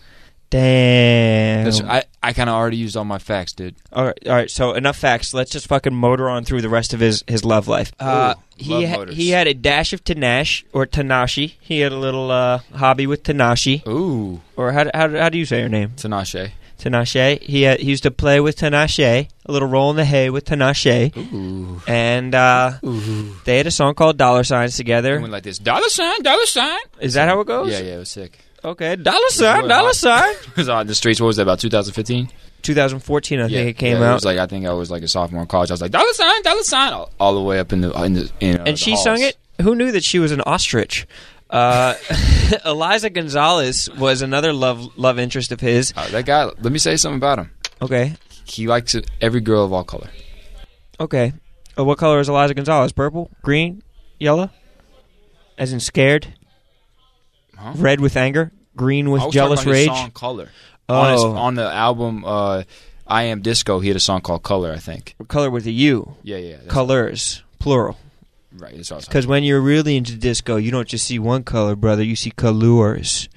Damn.
That's, I, I kind of already used all my facts, dude.
All right, all right. So enough facts. Let's just fucking motor on through the rest of his, his love life. Uh,
Ooh,
he
love
ha-
motors.
he had a dash of Tanash or Tanashi. He had a little uh, hobby with Tanashi.
Ooh,
Or how how how do you say her name?
Tinashe.
Tinashe. He had, he used to play with Tinashe. A little roll in the hay with Tinashe.
Ooh.
And uh,
Ooh.
they had a song called Dollar Signs together.
It went like this: dollar sign, dollar sign.
Is that how it goes?
Yeah, yeah, it was sick.
Okay, dollar sign, dollar sign.
It was on the streets. What was that? About twenty fifteen.
twenty fourteen, I
Yeah,
think it came
yeah,
out.
It was like I think I was like a sophomore in college. I was like dollar sign, dollar sign, all, all the way up in the in the. In, uh,
and
the
she
halls.
sung it. Who knew that she was an ostrich? Uh, Eliza Gonzalez was another love love interest of his.
Uh, that guy. Let me say something about him.
Okay,
He likes it, every girl of all color.
okay. Uh, what color is Eliza Gonzalez? Purple, green, yellow? As in scared?
Huh?
Red with anger? Green with
I was
jealous
talking about his
rage?
song Color.
Oh.
On, his, on the album uh, I Am Disco, he had a song called Color, I think.
Color with a U.
Yeah, yeah. that's-
Colors, plural.
Right, that's awesome.
Because when you're really into disco, you don't just see one color, brother. You see colors.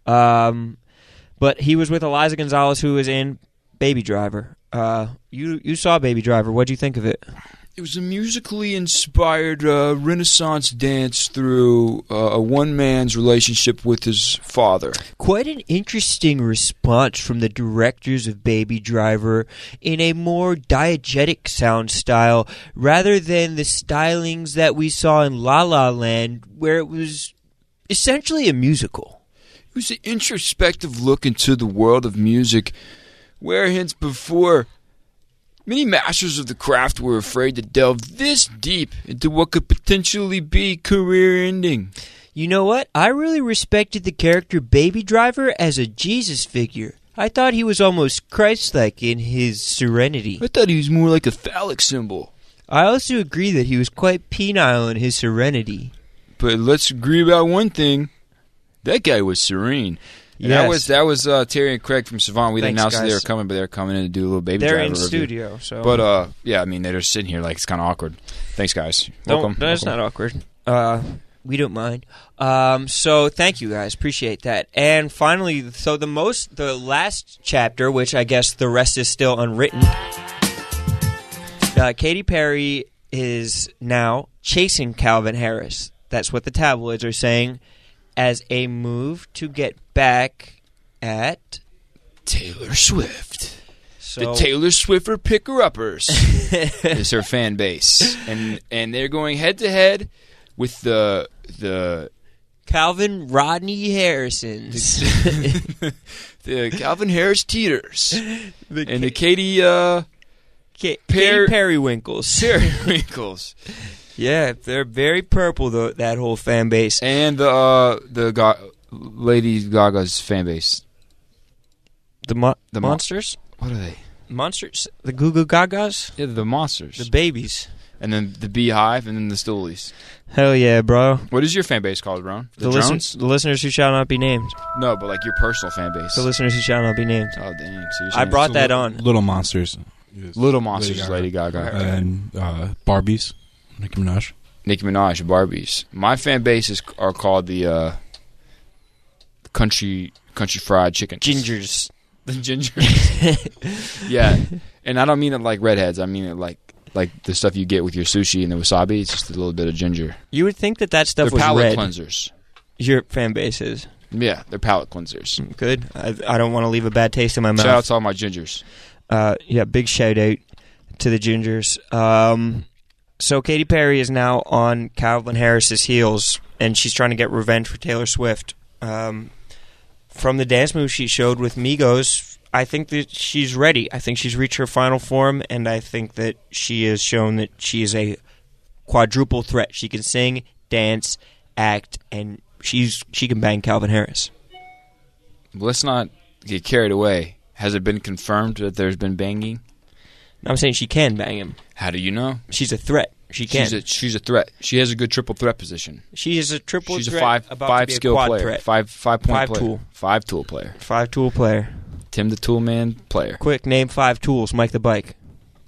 Um, but he was with Eliza Gonzalez, who was in Baby Driver. Uh, you you saw Baby Driver. What'd you think of it?
It was a musically inspired uh, Renaissance dance through uh, a one man's relationship with his father.
Quite an interesting response from the directors of Baby Driver in a more diegetic sound style rather than the stylings that we saw in La La Land, where it was essentially a musical.
It was an introspective look into the world of music, where hence before many masters of the craft were afraid to delve this deep into what could potentially be career-ending.
You know what? I really respected the character Baby Driver as a Jesus figure. I thought he was almost Christ-like in his serenity.
I thought he was more like a phallic symbol.
I also agree that he was quite penile in his serenity.
But let's agree about one thing. That guy was serene. And
Yes.
That was that was uh, Terry and Craig from Savant. We didn't
Thanks,
announce that they were
guys.
coming, but they were coming in to do a little Baby
They're
Driver
in
review.
studio, so...
But uh, yeah, I mean they're just sitting here like it's kind of awkward. Thanks, guys.
Don't,
Welcome.
That's
Welcome.
not awkward. Uh, we don't mind. Um, so thank you guys, appreciate that. And finally, so the most, the last chapter, which I guess the rest is still unwritten. Uh, Katy Perry is now chasing Calvin Harris. That's what the tabloids are saying, as a move to get back at
Taylor Swift.
So,
The Taylor Swifter picker-uppers is her fan base, and and they're going head to head with the the
Calvin Rodney Harrisons.
the Calvin Harris Teeters
the
and the Katy uh,
Ka-
Pear-
Katy Periwinkles.
Periwinkles
Yeah, they're very purple, though, that whole fan base.
and the uh, the Ga- Lady Gaga's fan base.
The, mo-
The mo-
monsters?
What are they?
Monsters? The Goo Goo Gagas?
Yeah, the monsters.
The babies.
and then the Beehive, and then the Stoolies.
Hell yeah, bro.
What is your fan base called, Ron? The,
The,
Drones?
listen- the listeners who shall not be named.
No, but like your personal fan base.
The listeners who shall not be named.
Oh, dang. So you're
I
saying
brought
it's
that
a
on.
Little Monsters.
Little Monsters is Lady Gaga.
And uh, Barbies. Nicki Minaj.
Nicki Minaj, Barbies. My fan bases are called the uh, country country fried chicken.
Gingers.
The gingers. Yeah. And I don't mean it like redheads. I mean it like like the stuff you get with your sushi and the wasabi. It's just a little bit of ginger.
You would think that that stuff
They're
was
palate
red.
cleansers.
Your fan base is.
Yeah, they're palate cleansers.
Good. I, I don't want to leave a bad taste in my mouth.
Shout out to all my gingers.
Uh, yeah, big shout out to the Gingers. Um, so Katy Perry is now on Calvin Harris's heels, and she's trying to get revenge for Taylor Swift. Um, from the dance move she showed with Migos, I think that she's ready. I think she's reached her final form, and I think that she has shown that she is a quadruple threat. She can sing, dance, act, and she's she can bang Calvin Harris.
Let's not get carried away. Has it been confirmed that there's been banging?
I'm saying she can bang him.
How do you know?
She's a threat. She can.
She's a, she's a threat. She has a good triple threat position.
She is a triple
she's
threat.
a five
about
five
to be a
skill
quad
player.
Threat.
Five five point
Five
player.
tool.
Five tool player.
Five tool player.
Tim the Tool Man player.
Quick, name five tools. Mike the Bike.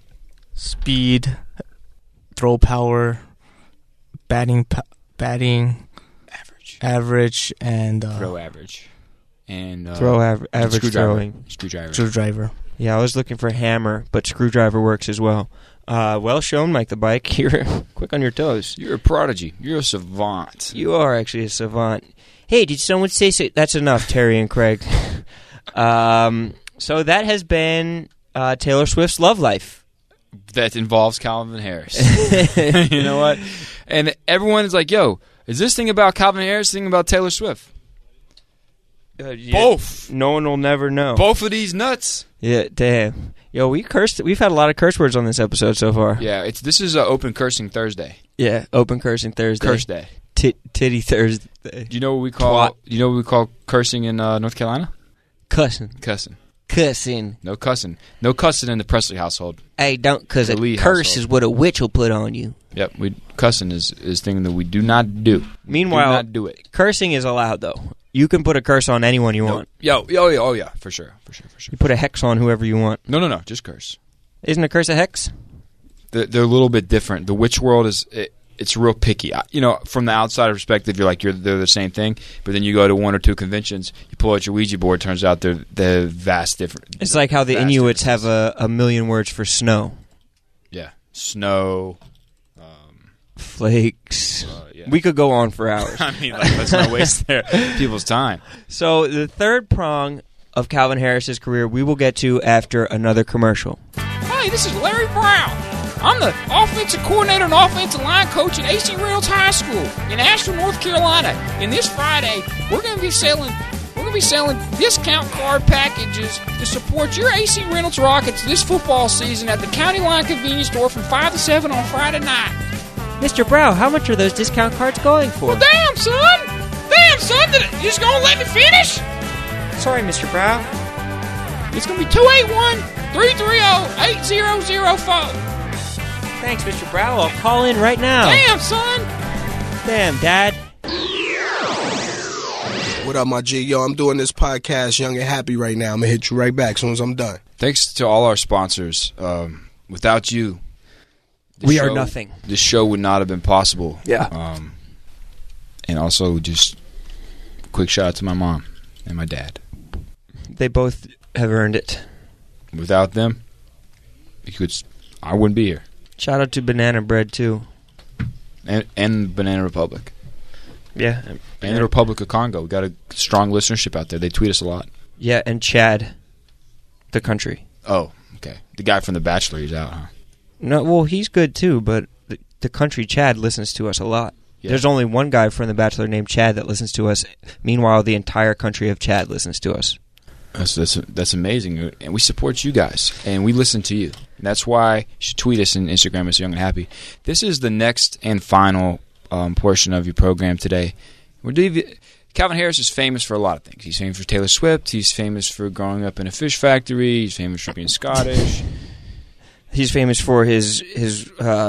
Speed, throw power, batting, pa- batting,
average,
average, and uh,
throw average, and uh,
throw av- average
screwdriver.
throwing.
Screwdriver.
Screwdriver.
Yeah, I was looking for hammer, but screwdriver works as well. Uh, well shown, Mike the Bike. You're quick on your toes.
You're a prodigy. You're a savant.
You are actually a savant. Hey, did someone say so? That's enough, Terry and Craig. um, so that has been uh, Taylor Swift's love life.
That involves Calvin Harris. You know what? And everyone is like, yo, is this thing about Calvin Harris, thing about Taylor Swift?
Uh, yeah,
Both.
No one will never know.
Both of these nuts.
Yeah, damn. Yo, we cursed. We've had a lot of curse words on this episode so far.
Yeah, it's this is uh, Open Cursing Thursday.
Yeah, open cursing Thursday.
Curse day.
Tit titty Thursday.
Do you know what we call?
Twat.
Do you know what we call cursing in uh, North Carolina?
Cussing.
Cussing.
Cussing.
No cussing. No cussing in the Presley household.
Hey, don't, because a
The Lee
curse
household.
is what a witch will put on you.
Yep, we cussing is is thing that we do not do.
Meanwhile,
do not do it.
Cursing is allowed, though. You can put a curse on anyone you
No.
want.
Yo, yo, yo, oh yeah, for sure, for sure, for sure.
You put a hex on whoever you want.
No, no, no, just curse.
Isn't a curse a hex?
They're, they're a little bit different. The witch world is it, it's real picky. I- You know, from the outsider perspective, you're like you're they're the same thing. But then you go to one or two conventions, you pull out your Ouija board. Turns out they're they're vast different.
It's like how the
vast
Inuits
differences.
have a, a million words for snow.
Yeah, snow.
Flakes.
Uh, yeah.
We could go on for hours.
I mean, like, let's not waste their people's time.
So the third prong of Calvin Harris's career we will get to after another commercial.
Hey, this is Larry Brown. I'm the offensive coordinator and offensive line coach at A C Reynolds High School in Asheville, North Carolina. And this Friday, we're going to be selling we're going to be selling discount card packages to support your A C Reynolds Rockets this football season at the County Line Convenience Store from five to seven on Friday night.
Mister Brow, how much are those discount cards going for?
Well, damn, son! Damn, son! Did it, you just gonna let me finish?
Sorry, Mister Brow.
It's gonna be two eight one, three three zero, eight zero zero four.
Thanks, Mister Brow. I'll call in right now.
Damn, son!
Damn, Dad.
What up, my G? Yo, I'm doing this podcast, Young and Happy, right now. I'm gonna hit you right back as soon as I'm done.
Thanks to all our sponsors. Um, without you,
we
show,
are nothing.
This show would not have been possible.
Yeah.
Um, and also, just quick shout out to my mom and my dad.
They both have earned it.
Without them, you could, I wouldn't be here.
Shout out to Banana Bread, too.
And, and Banana Republic.
Yeah.
And the Republic of Congo. We got a strong listenership out there. They tweet us a lot.
Yeah, and Chad, the country.
Oh, okay. The guy from The Bachelor, he's out, huh?
No, well, he's good too, but the, the country Chad listens to us a lot.
Yeah.
There's only one guy from The Bachelor named Chad that listens to us. Meanwhile, the entire country of Chad listens to us.
That's that's, that's amazing, and we support you guys, and we listen to you. And that's why you should tweet us and Instagram us Young and Happy. This is the next and final um, portion of your program today. We're doing, Calvin Harris is famous for a lot of things. He's famous for Taylor Swift. He's famous for growing up in a fish factory. He's famous for being Scottish.
He's famous for his his uh,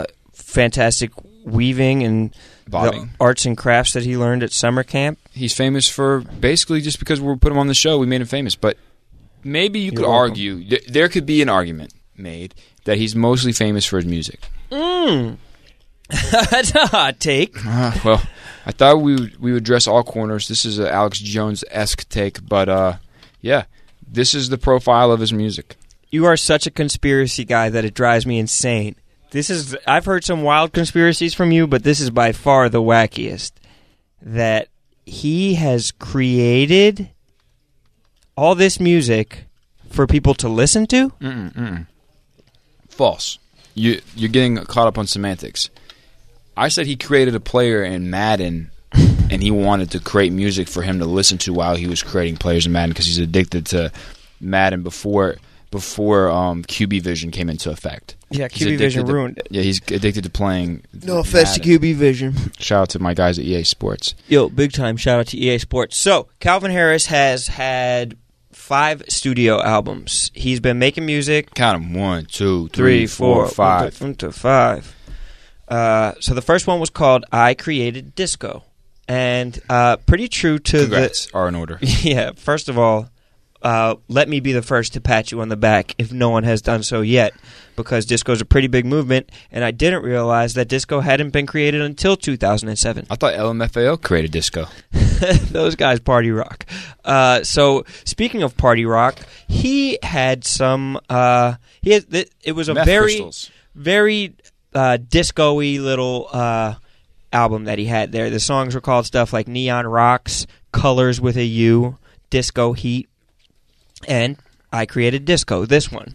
fantastic weaving and
Bobbing.
the arts and crafts that he learned at summer camp.
He's famous for basically just because we put him on the show, we made him famous. But maybe you
You're
could
welcome.
argue, th- there could be an argument made that he's mostly famous for his music.
Mm. That's a hot take.
Uh, well, I thought we would, we would address all corners. This is an Alex Jones-esque take, but uh, yeah, this is the profile of his music.
You are such a conspiracy guy that it drives me insane. This is I've heard some wild conspiracies from you, but this is by far the wackiest. That he has created all this music for people to listen to?
Mm-mm, mm-mm. False. You, you're getting caught up on semantics. I said he created a player in Madden, and he wanted to create music for him to listen to while he was creating players in Madden because he's addicted to Madden before before um, Q B Vision came into effect.
Yeah,
He's
Q B Vision
addicted to-
ruined it.
Yeah, he's addicted to playing.
No offense to
Madden.
Q B Vision.
Shout out to my guys at E A Sports.
Yo, big time shout out to E A Sports. So, Calvin Harris has had five studio albums. He's been making music.
Count them. One, two,
Three,
three, four,
four,
five.
One to five. Uh, so the first one was called I Created Disco. And uh, pretty true to
Congrats.
the...
Are in order.
Yeah, first of all, uh, let me be the first to pat you on the back if no one has done so yet, because disco is a pretty big movement, and I didn't realize that disco hadn't been created until two thousand seven.
I thought L M F A O created disco.
Those guys party rock. Uh, so speaking of party rock, he had some. Uh, he had, it was a
Meth
very,
crystals.
very uh, disco-y little uh, album that he had there. The songs were called stuff like Neon Rocks, Colors with a U, Disco Heat, and I Created Disco. This one.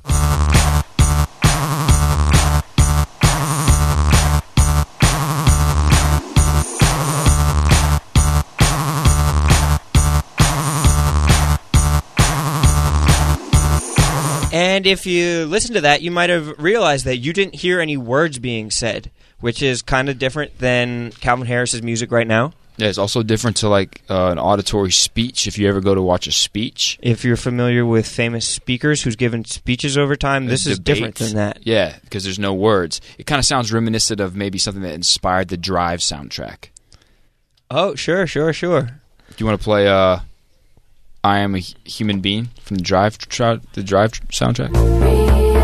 And if you listen to that, you might have realized that you didn't hear any words being said, which is kind of different than Calvin Harris's music right now.
Yeah, it's also different to like uh, an auditory speech. If you ever go to watch a speech,
If you're familiar with famous speakers who's given speeches over time, this is
debate.
different than that.
Yeah, because there's no words. It kind of sounds reminiscent of maybe something that inspired the Drive soundtrack.
Oh, sure, sure, sure.
Do you want to play uh, I Am a H- Human Being from the Drive, tra- the Drive soundtrack?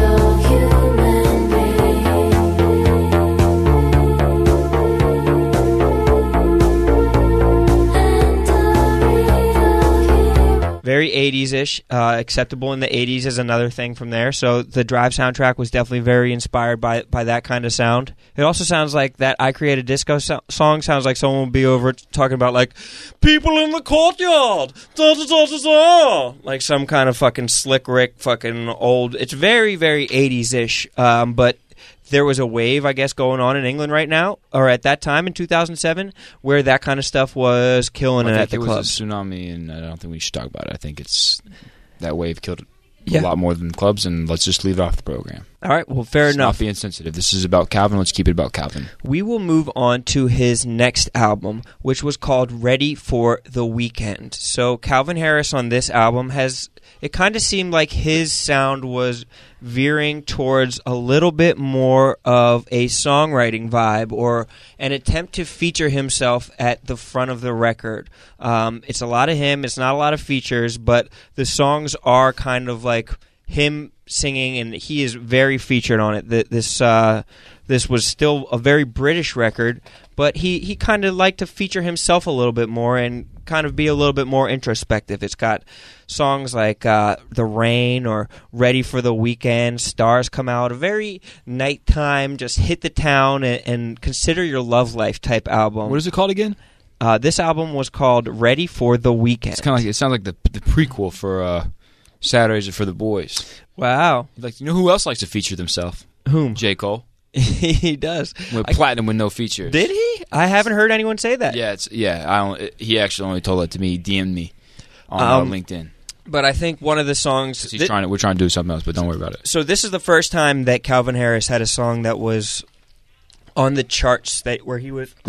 Very eighties-ish, uh, acceptable in the eighties is another thing from there. So the Drive soundtrack was definitely very inspired by by that kind of sound. It also sounds like that I Created Disco so- song sounds like someone will be over talking about like people in the courtyard, da, da, da, da, da. Like some kind of fucking slick Rick, fucking old. It's very very eighties-ish, um, but. There was a wave, I guess, going on in England right now, or at that time in two thousand seven, where that kind of stuff was killing
I
it
think
at the
it
clubs.
was a tsunami, and I don't think we should talk about it. I think it's that wave killed
Yeah.
a lot more than clubs, and let's just leave it off the program.
All right, well, fair
Let's
enough.
Not be insensitive. This is about Calvin. Let's keep it about Calvin.
We will move on to his next album, which was called Ready for the Weekend. So Calvin Harris on this album has, it kind of seemed like his sound was veering towards a little bit more of a songwriting vibe or an attempt to feature himself at the front of the record. Um, it's a lot of him. It's not a lot of features, but the songs are kind of like him singing, and he is very featured on it. Th- This uh, this was still a very British record, but he, he kind of liked to feature himself a little bit more and kind of be a little bit more introspective. It's got songs like uh, The Rain or Ready for the Weekend, Stars Come Out, a very nighttime, just hit the town and, and consider your love life type album.
What is it called again?
Uh, this album was called Ready for the Weekend.
It's kind of like it sounds like the the prequel for uh, Saturdays Are for the Boys.
Wow.
Like, you know who else likes to feature themselves?
Whom?
J. Cole.
He does.
With
I-
platinum with no features.
Did he? I haven't heard anyone say that.
Yeah, it's yeah. I don't, he actually only told that to me. He D M'd me on
Um,
uh, LinkedIn.
But I think one of the songs...
He's
thi-
trying to, we're trying to do something else, but don't worry about it.
So this is the first time that Calvin Harris had a song that was on the charts that where he was...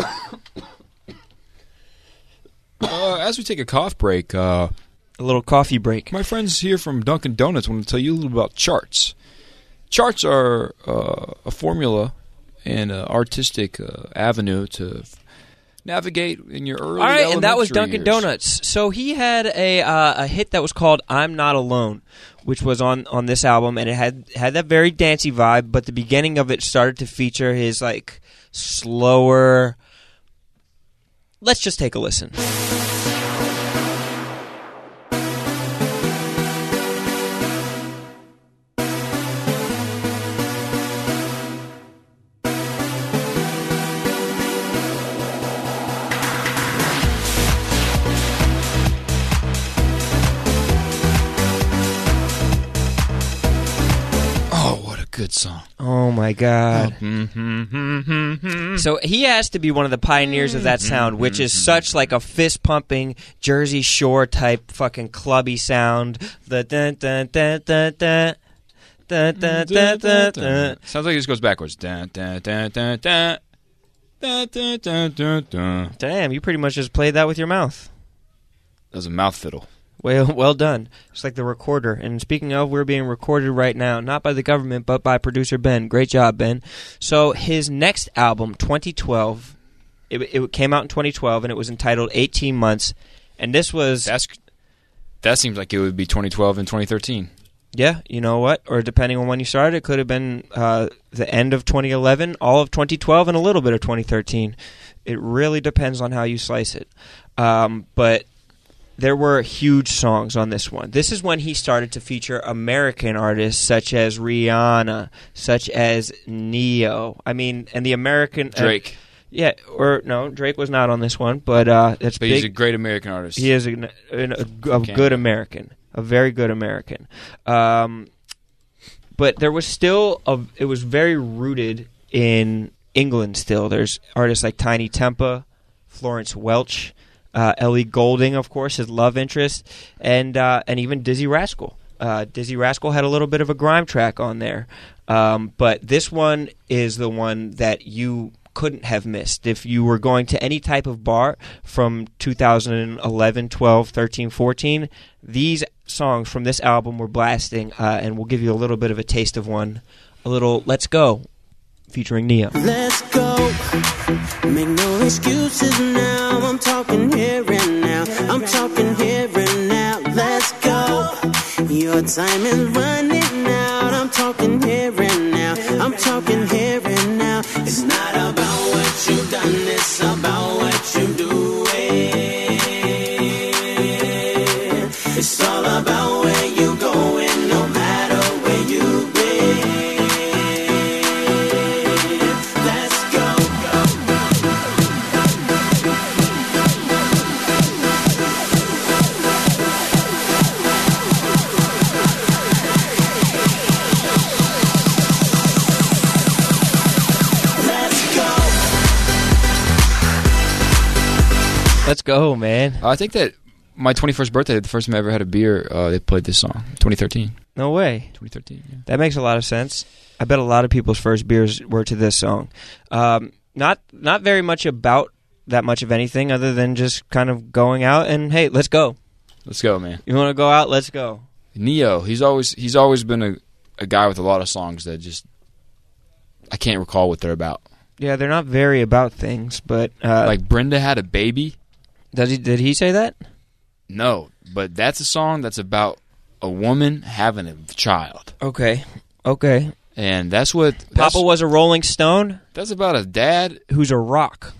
Uh, as we take a cough break, uh,
a little coffee break.
My friends here from Dunkin' Donuts want to tell you a little about charts. Charts are uh, a formula and uh, artistic uh, avenue to f- navigate in your early
All right, and that was
elementary
Dunkin'
years.
Donuts. So he had a uh, a hit that was called "I'm Not Alone," which was on, on this album, and it had had that very dancey vibe. But the beginning of it started to feature his like slower. Let's just take a listen.
Good song.
Oh my God.
Oh.
So he has to be one of the pioneers of that sound, which is such like a fist pumping Jersey Shore type fucking clubby sound. The dun dun dun dun dun dun dun dun dun dun.
Sounds like it just goes backwards. Dun, dun, dun, dun, dun. Dun, dun, dun, dun, dun.
Damn, you pretty much just played that with your mouth.
That was a mouth fiddle.
Well, well done. It's like the recorder. And speaking of, we're being recorded right now, not by the government, but by producer Ben. Great job, Ben. So his next album, twenty twelve, it, it came out in twenty twelve, and it was entitled eighteen months. And this was...
That's That seems like it would be twenty twelve and twenty thirteen.
Yeah, you know what? Or depending on when you started, it could have been uh, the end of twenty eleven, all of twenty twelve, and a little bit of twenty thirteen. It really depends on how you slice it. Um, but... There were huge songs on this one. This is when he started to feature American artists such as Rihanna, such as Neo. I mean, and the American...
Drake.
Uh, yeah, or no, Drake was not on this one, but uh, that's
But
big.
he's a great American artist.
He is a, a, a, a good American, a very good American. Um, but there was still... A, it was very rooted in England still. There's artists like Tiny Tempa, Florence Welch... Uh, Ellie Goulding, of course, his love interest, and uh, and even Dizzy Rascal. Uh, Dizzy Rascal had a little bit of a grime track on there, um, but this one is the one that you couldn't have missed. If you were going to any type of bar from two thousand eleven, twelve, thirteen, fourteen, these songs from this album were blasting, uh, and we'll give you a little bit of a taste of one. A little Let's Go, featuring Neo.
Let's go. Make no excuses now. I'm talking here and now. I'm talking here and now. Let's go. Your time is running out. I'm talking here and now. I'm talking here and now. It's not about what you've done. It's about what you do. It's all about where you going, no matter where you've been.
Let's go, man.
Uh, I think that my twenty-first birthday, the first time I ever had a beer, uh, they played this song, twenty thirteen.
No way.
twenty thirteen, yeah.
That makes a lot of sense. I bet a lot of people's first beers were to this song. Um, not not very much about that much of anything other than just kind of going out and, hey, let's go.
Let's go, man.
You want to go out? Let's go.
Neo, he's always he's always been a, a guy with a lot of songs that just, I can't recall what they're about.
Yeah, they're not very about things, but... Uh,
like Brenda Had a Baby?
Does he? Did he say that?
No, but that's a song that's about a woman having a child.
Okay, okay.
And that's what... That's,
Papa was a Rolling Stone?
That's about a dad...
Who's a rock.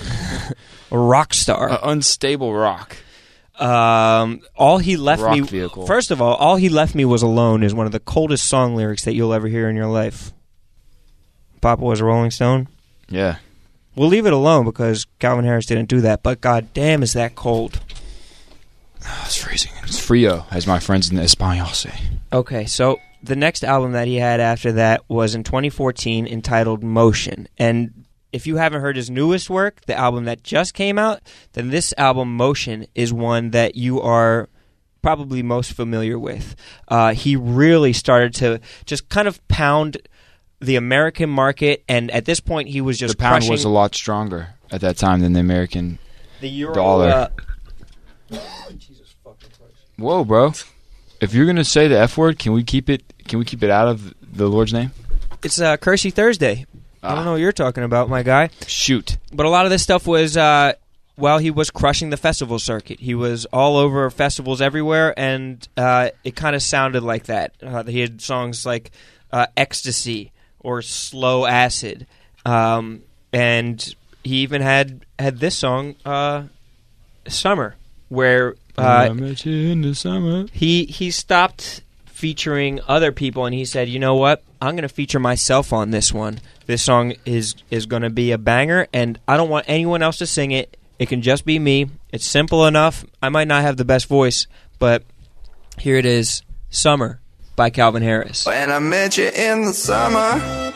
A rock star.
An unstable rock.
Um, all he left
rock
me...
Vehicle.
First of all, All He Left Me Was Alone is one of the coldest song lyrics that you'll ever hear in your life. Papa was a Rolling Stone?
Yeah.
We'll leave it alone because Calvin Harris didn't do that, but god damn is that cold.
Oh, it's freezing. It's frio, as my friends in the Espanol say.
Okay, so the next album that he had after that was in twenty fourteen entitled Motion. And if you haven't heard his newest work, the album that just came out, then this album, Motion, is one that you are probably most familiar with. Uh, he really started to just kind of pound the American market, and at this point he was just
the pound
crushing.
Was a lot stronger at that time than the American
the euro,
dollar.
Uh, Jesus fucking Christ!
Whoa, bro! If you're gonna say the F word, can we keep it? Can we keep it out of the Lord's name?
It's uh, Cursey Thursday. I don't know what you're talking about, my guy.
Shoot.
But a lot of this stuff was uh, while he was crushing the festival circuit. He was all over festivals everywhere, and uh, it kind of sounded like that. Uh, he had songs like uh, Ecstasy or Slow Acid. Um, and he even had, had this song, uh, Summer, where uh,
I met you in the summer.
he, he stopped featuring other people, and he said, you know what, I'm going to feature myself on this one. This song is, is going to be a banger, and I don't want anyone else to sing it. It can just be me. It's simple enough. I might not have the best voice, but here it is, Summer by Calvin Harris.
When I met you in the summer,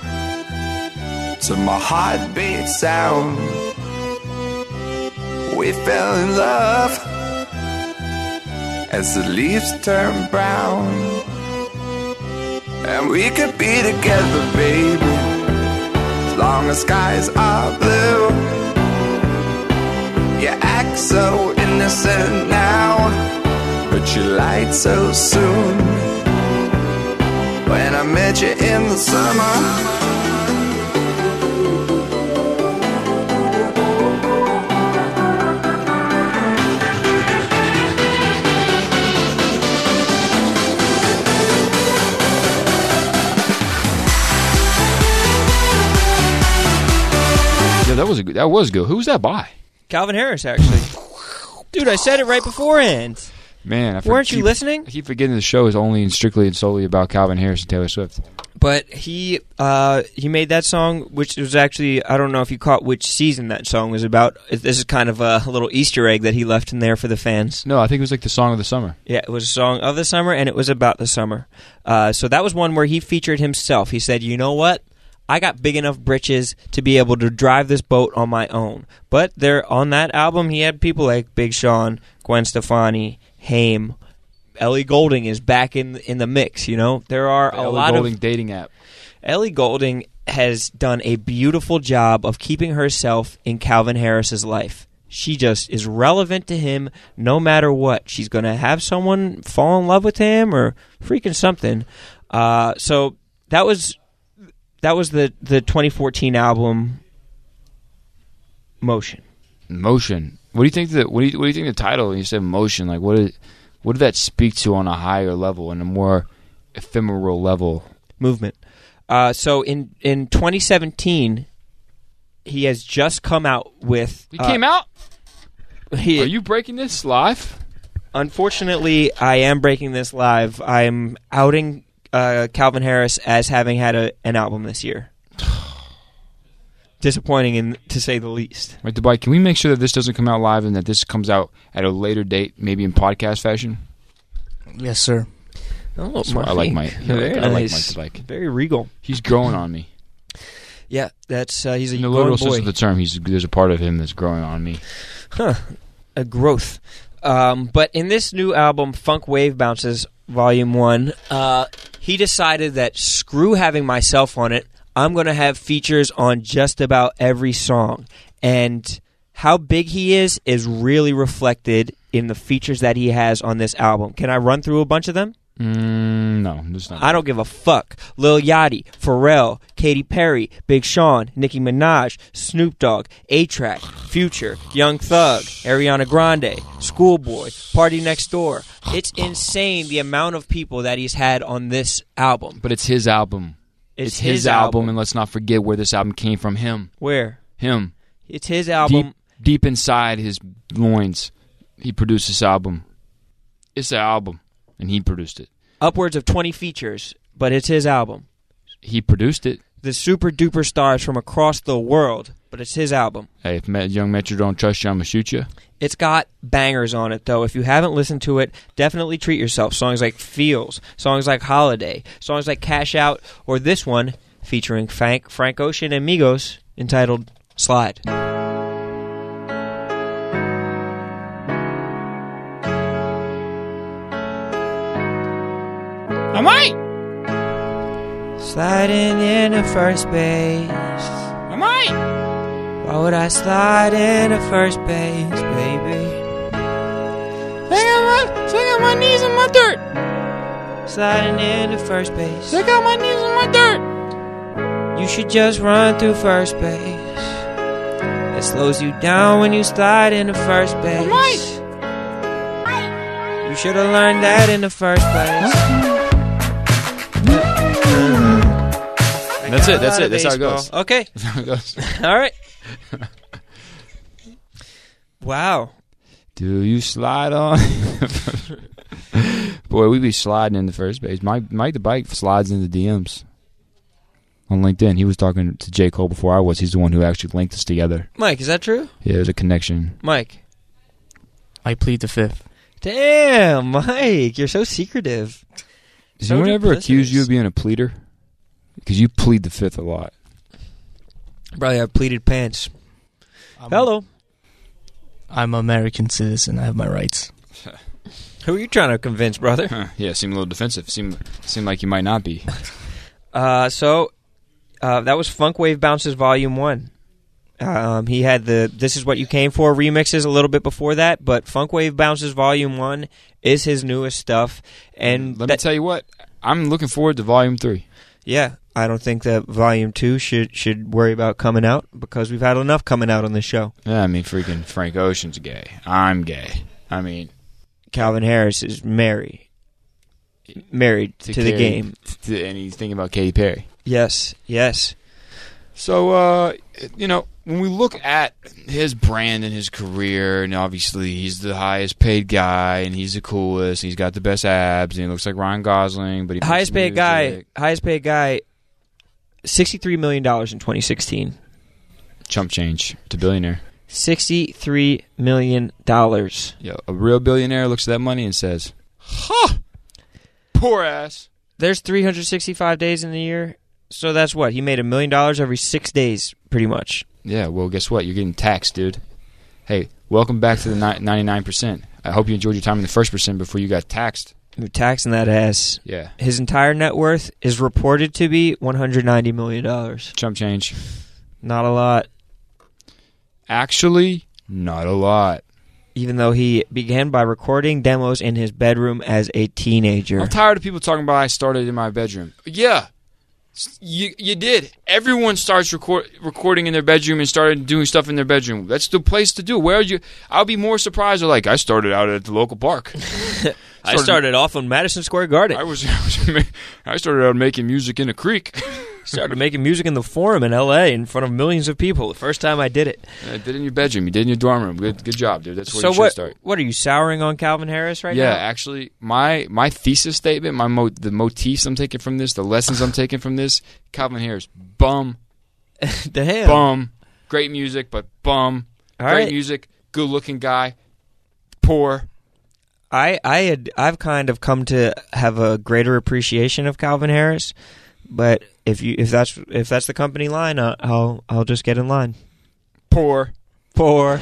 to my heartbeat sound, we fell in love as the leaves turn brown. And we could be together, baby, as long as skies are blue. You act so innocent now, but you lied so soon. When I met you in the summer,
Yeah, that was a good, that was good. Who was that by?
Calvin Harris, actually. Dude, I said it right beforehand.
Man, I for-
Weren't you
keep,
listening?
I keep forgetting the show is only and strictly and solely about Calvin Harris and Taylor Swift.
But he uh, he made that song, which was actually, I don't know if you caught which season that song was about. This is kind of a little Easter egg that he left in there for the fans.
No, I think it was like the song of the summer.
Yeah, it was a song of the summer, and it was about the summer. Uh, so that was one where he featured himself. He said, you know what? I got big enough britches to be able to drive this boat on my own. But there, on that album, he had people like Big Sean, Gwen Stefani, Haim. Ellie Goulding is back in in the mix, you know? There are
The
a
Ellie
lot
Goulding
of...
dating app.
Ellie Goulding has done a beautiful job of keeping herself in Calvin Harris's life. She just is relevant to him no matter what. She's going to have someone fall in love with him or freaking something. Uh, so that was... That was the, the twenty fourteen album, Motion.
Motion. What do you think? The what do you what do you think the title? When you said Motion, like what did what did that speak to on a higher level and a more ephemeral level?
Movement. Uh, so in in twenty seventeen, he has just come out with.
He
uh,
came out.
He,
Are you breaking this live?
Unfortunately, I am breaking this live. I'm outing. Uh, Calvin Harris as having had a, an album this year. Disappointing, in, to say the least.
Wait, Dubai, can we make sure that this doesn't come out live and that this comes out at a later date, maybe in podcast fashion?
Yes, sir.
Oh,
So I like my,
Very
I like
nice.
Mike Dubai.
Very regal.
He's growing on me.
Yeah, that's uh, he's a
In the
growing
literal
boy.
sense of the term, he's there's a part of him that's growing on me.
Huh. A growth. Um, but in this new album, Funk Wave Bounces, Volume one, uh, he decided that screw having myself on it, I'm going to have features on just about every song. And how big he is is really reflected in the features that he has on this album. Can I run through a bunch of them?
Mm, no, just not.
I don't give a fuck. Lil Yachty, Pharrell, Katy Perry, Big Sean, Nicki Minaj, Snoop Dogg, A-Trak, Future, Young Thug, Ariana Grande, Schoolboy, Party Next Door. It's insane the amount of people that he's had on this album.
But it's his album.
It's,
It's his,
his
album,
album.
and let's not forget where this album came from. Him.
Where?
Him.
It's his album.
Deep, deep inside his loins, he produced this album. It's the album, and he produced it.
Upwards of twenty features, but it's his album.
He produced it.
The super duper stars from across the world, but it's his album.
Hey, if Met, Young Metro don't trust you, I'm going to shoot you.
It's got bangers on it, though. If you haven't listened to it, definitely treat yourself. Songs like Feels, songs like Holiday, songs like Cash Out, or this one featuring Frank, Frank Ocean and Migos entitled Slide.
I might.
Sliding in the first base.
I might.
Why would I slide in the first base, baby?
Check out my, check out my knees in my dirt.
Sliding in the first base.
Check out my knees in my dirt.
You should just run through first base. It slows you down when you slide into first base. You should have learned that in the first place.
That's it. That's it. That's how it goes.
Okay.
That's how it goes.
All right. Wow.
Do you slide on? Boy, we be sliding in the first base. Mike, Mike the Bike slides into D Ms on LinkedIn. He was talking to J. Cole before I was. He's the one who actually linked us together.
Mike, is that true?
Yeah, there's a connection.
Mike.
I plead the fifth.
Damn, Mike, you're so secretive.
Does
So
anyone ever
duplicitous.
accuse you of being a pleader? Because you plead the fifth a lot.
Probably have pleated pants. Hello.
I'm an American citizen. I have my rights.
Who are you trying to convince, brother?
Huh, yeah, seem a little defensive. Seem seem like you might not be.
Uh, so uh, that was Funk Wave Bounces Volume One. Um, he had the "This Is What You Came For" remixes a little bit before that, but Funk Wave Bounces Volume One is his newest stuff. And
let
that,
me tell you what, I'm looking forward to Volume Three.
Yeah, I don't think that Volume Two should should worry about coming out because we've had enough coming out on this show.
Yeah, I mean, freaking Frank Ocean's gay. I'm gay. I mean,
Calvin Harris is married, married to, to the
Katy,
game,
to, and he's thinking about Katy Perry.
Yes, yes.
So, uh, you know, when we look at his brand and his career, and obviously he's the highest paid guy, and he's the coolest, and he's got the best abs, and he looks like Ryan Gosling, but he
highest paid
music.
guy, highest paid guy, sixty-three million dollars in twenty sixteen.
Chump change to billionaire.
Sixty-three million dollars.
Yo, a real billionaire looks at that money and says, "Huh, poor ass."
There's three hundred sixty-five days in the year. So that's what? He made a million dollars every six days, pretty much.
Yeah, well, guess what? You're getting taxed, dude. Hey, welcome back to the ninety-nine percent. I hope you enjoyed your time in the first percent before you got taxed.
You're taxing that ass.
Yeah.
His entire net worth is reported to be one hundred ninety million dollars.
Chump change.
Not a lot.
Actually, not a lot.
Even though he began by recording demos in his bedroom as a teenager.
I'm tired of people talking about I started in my bedroom. Yeah. You you did. Everyone starts record, recording in their bedroom and started doing stuff in their bedroom. That's the place to do. Where are you? I'll be more surprised. Like I started out at the local park.
Started, I started off on Madison Square Garden.
I was, I was I started out making music in a creek.
Started making music in the Forum in L A in front of millions of people. The first time I did it.
I did it in your bedroom. You did it in your dorm room. Good good job, dude. That's where
so
you should
what,
start.
What are you souring on Calvin Harris right
yeah,
now?
Yeah, actually, my my thesis statement, my mo- the motifs I'm taking from this, the lessons I'm taking from this, Calvin Harris, bum.
Damn.
Bum. Great music, but bum.
All
Great
right.
music, good looking guy, poor.
I I had I've kind of come to have a greater appreciation of Calvin Harris, but if you if that's if that's the company line, uh, I'll I'll just get in line.
Poor,
poor.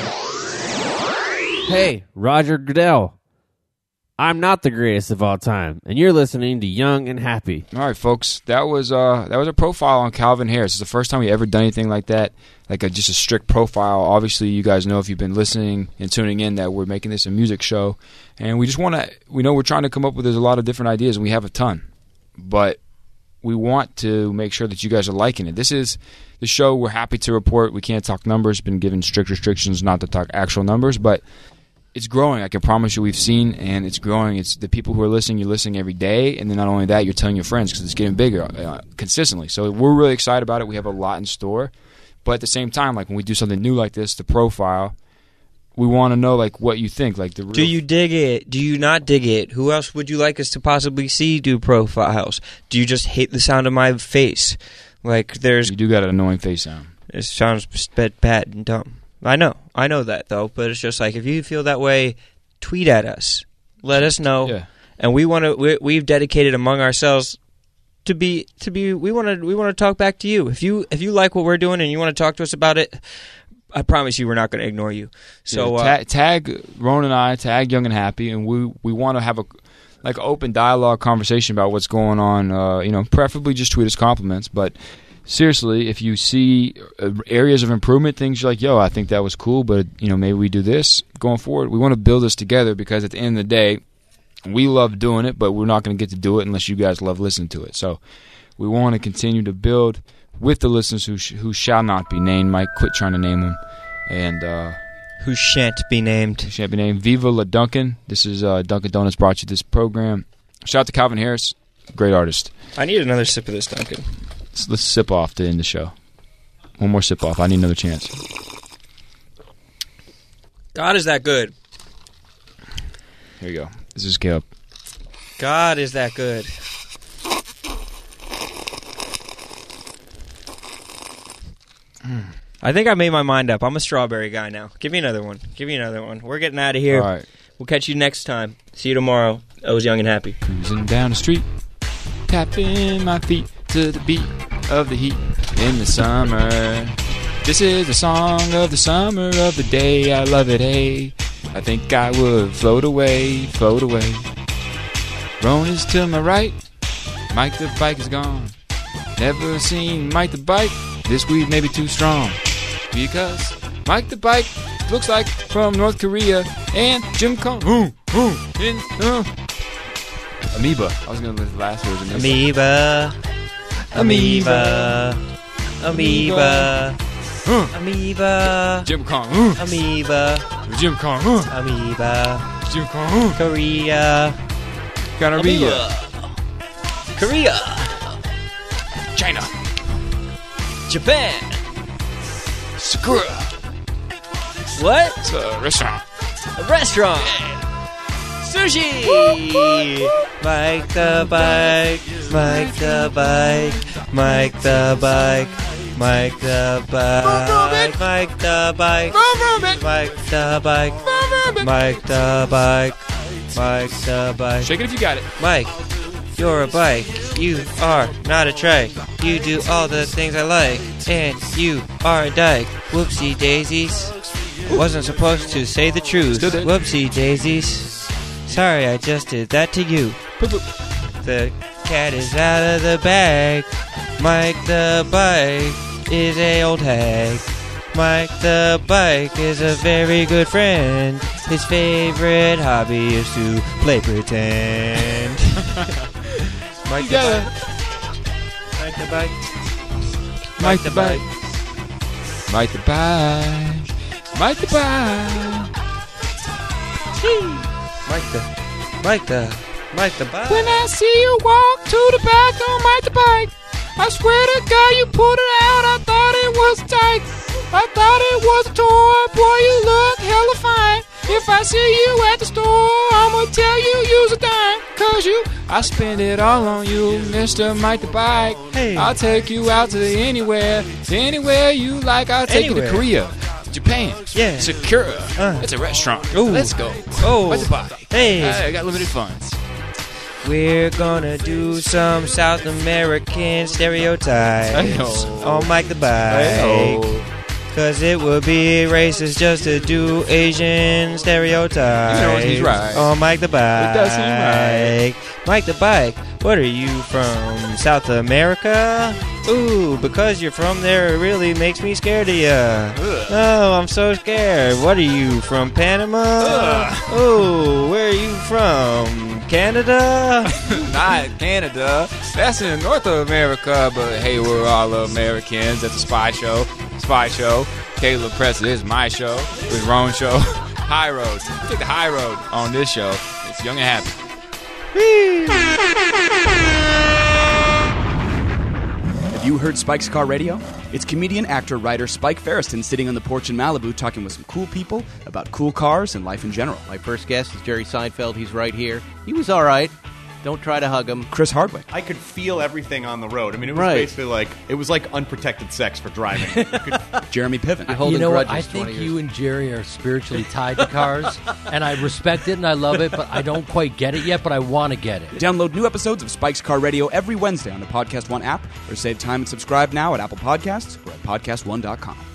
Hey, Roger Goodell. I'm not the greatest of all time, and you're listening to Young and Happy.
All right, folks, that was uh that was a profile on Calvin Harris. It's the first time we ever done anything like that, like a, just a strict profile. Obviously, you guys know if you've been listening and tuning in that we're making this a music show, and we just want to. We know we're trying to come up with there's a lot of different ideas, and we have a ton, but we want to make sure that you guys are liking it. This is the show. We're happy to report we can't talk numbers. Been given strict restrictions not to talk actual numbers, but it's growing. I can promise you we've seen, and it's growing. It's the people who are listening, you're listening every day, and then not only that, you're telling your friends because it's getting bigger uh, consistently. So we're really excited about it. We have a lot in store. But at the same time, like when we do something new like this, the profile, we want to know like what you think. Like the real
Do you dig it? Do you not dig it? Who else would you like us to possibly see do profiles? Do you just hate the sound of my face? Like there's
You do got an annoying face sound.
It sounds bad, bad and dumb. I know. I know that, though. But it's just like, if you feel that way, tweet at us. Let us know.
Yeah.
And we want to. We, we've dedicated among ourselves to be to be. We want to. We want to talk back to you. If you if you like what we're doing and you want to talk to us about it, I promise you, we're not going to ignore you. So
yeah,
uh,
ta- tag Ron and I, tag Young and Happy, and we we want to have a like open dialogue conversation about what's going on. Uh, you know, preferably just tweet us compliments, but. Seriously, if you see areas of improvement, things you're like, yo, I think that was cool, but you know, maybe we do this going forward. We want to build this together because at the end of the day, we love doing it, but we're not going to get to do it unless you guys love listening to it. So we want to continue to build with the listeners who sh- who shall not be named. Mike, quit trying to name them. And uh,
who shan't be named.
Who shan't be named. Viva La Dunkin'. This is uh, Dunkin' Donuts brought you this program. Shout out to Calvin Harris. Great artist.
I need another sip of this Dunkin'.
Let's, let's sip off to end the show. One more sip off. I need another chance.
God, is that good.
Here you go. This is Caleb.
God, is that good. I think I made my mind up. I'm a strawberry guy now. Give me another one. Give me another one. We're getting out of here.
All right.
We'll catch you next time. See you tomorrow. I was young and happy.
Cruising down the street, tapping my feet to the beat of the heat in the summer. This is the song of the summer of the day. I love it, hey. I think I would float away, float away. Ron is to my right, Mike the bike is gone. Never seen Mike the bike, this weed may be too strong. Because Mike the bike looks like from North Korea, and Jim Kong, ooh, ooh, in, uh, Amoeba. I was going to list the last words.
Amoeba. Amoeba. Amoeba.
Uh.
Amoeba.
Jim Kong. Uh.
Amoeba.
Jim Kong. Uh.
Amoeba.
Jim Kong. Uh.
Korea.
Gonorrhea.
Korea.
China.
Japan.
Sakura.
What?
It's a restaurant.
A restaurant. Sushi. Woo, woo, woo. Mike the bike. Mike the bike. Mike the bike. Mike the bike. Mike the bike. Mike the bike. Mike the bike. Mike the bike.
Shake it if you got it.
Mike, you're a bike. You are not a trike. You do all the things I like. And you are a dyke. Whoopsie daisies. Wasn't supposed to say the truth. Whoopsie daisies. Sorry, I just did that to you. The cat is out of the bag. Mike the bike is a old hag. Mike the bike is a very good friend. His favorite hobby is to play pretend. Mike the bike. Mike the bike.
Mike the bike. Mike the bike. Mike the bike.
Mike the, Mike the, Mike the bike.
When I see you walk to the bathroom, Mike the bike, I swear to God you pulled it out, I thought it was tight. I thought it was a toy, boy you look hella fine. If I see you at the store, I'ma tell you use a dime. Cause you, I spend it all on you, Mister Mike the bike.
Hey.
I'll take you out to anywhere, anywhere you like. I'll take
Anywhere.
you to Korea, Japan,
Yeah.
Sakura.
Uh.
It's a restaurant.
Ooh.
Let's go.
Oh.
Mike the bike.
Hey.
I got limited funds.
We're gonna do some South American stereotypes
Hey-ho.
on Mike the bike.
Hey-ho.
Cause it would be racist just to do Asian stereotypes.
You know he's right.
On Mike the bike.
It does seem right.
Mike the bike, what are you from? South America? Ooh, because you're from there, it really makes me scared of you. Oh, I'm so scared. What are you, from Panama? Oh, where are you from? Canada?
Not Canada. That's in North America. But hey, we're all Americans. That's a spy show. Spy show. Caleb Press is my show. It's Ron's show. High road. Take the high road on this show. It's Young and Happy.
Have you heard Spike's Car Radio? It's comedian, actor, writer Spike Ferriston sitting on the porch in Malibu talking with some cool people about cool cars and life in general.
My first guest is Jerry Seinfeld. He's right here. He was all right. Don't try to hug him.
Chris Hardwick.
I could feel everything on the road. I mean, it was
Right.
basically like it was like unprotected sex for driving. You could-
Jeremy Piven.
You know what? I think you and Jerry are spiritually tied to cars, and I respect it and I love it, but I don't quite get it yet, but I want to get it.
Download new episodes of Spike's Car Radio every Wednesday on the Podcast One app, or save time and subscribe now at Apple Podcasts or at podcast one dot com.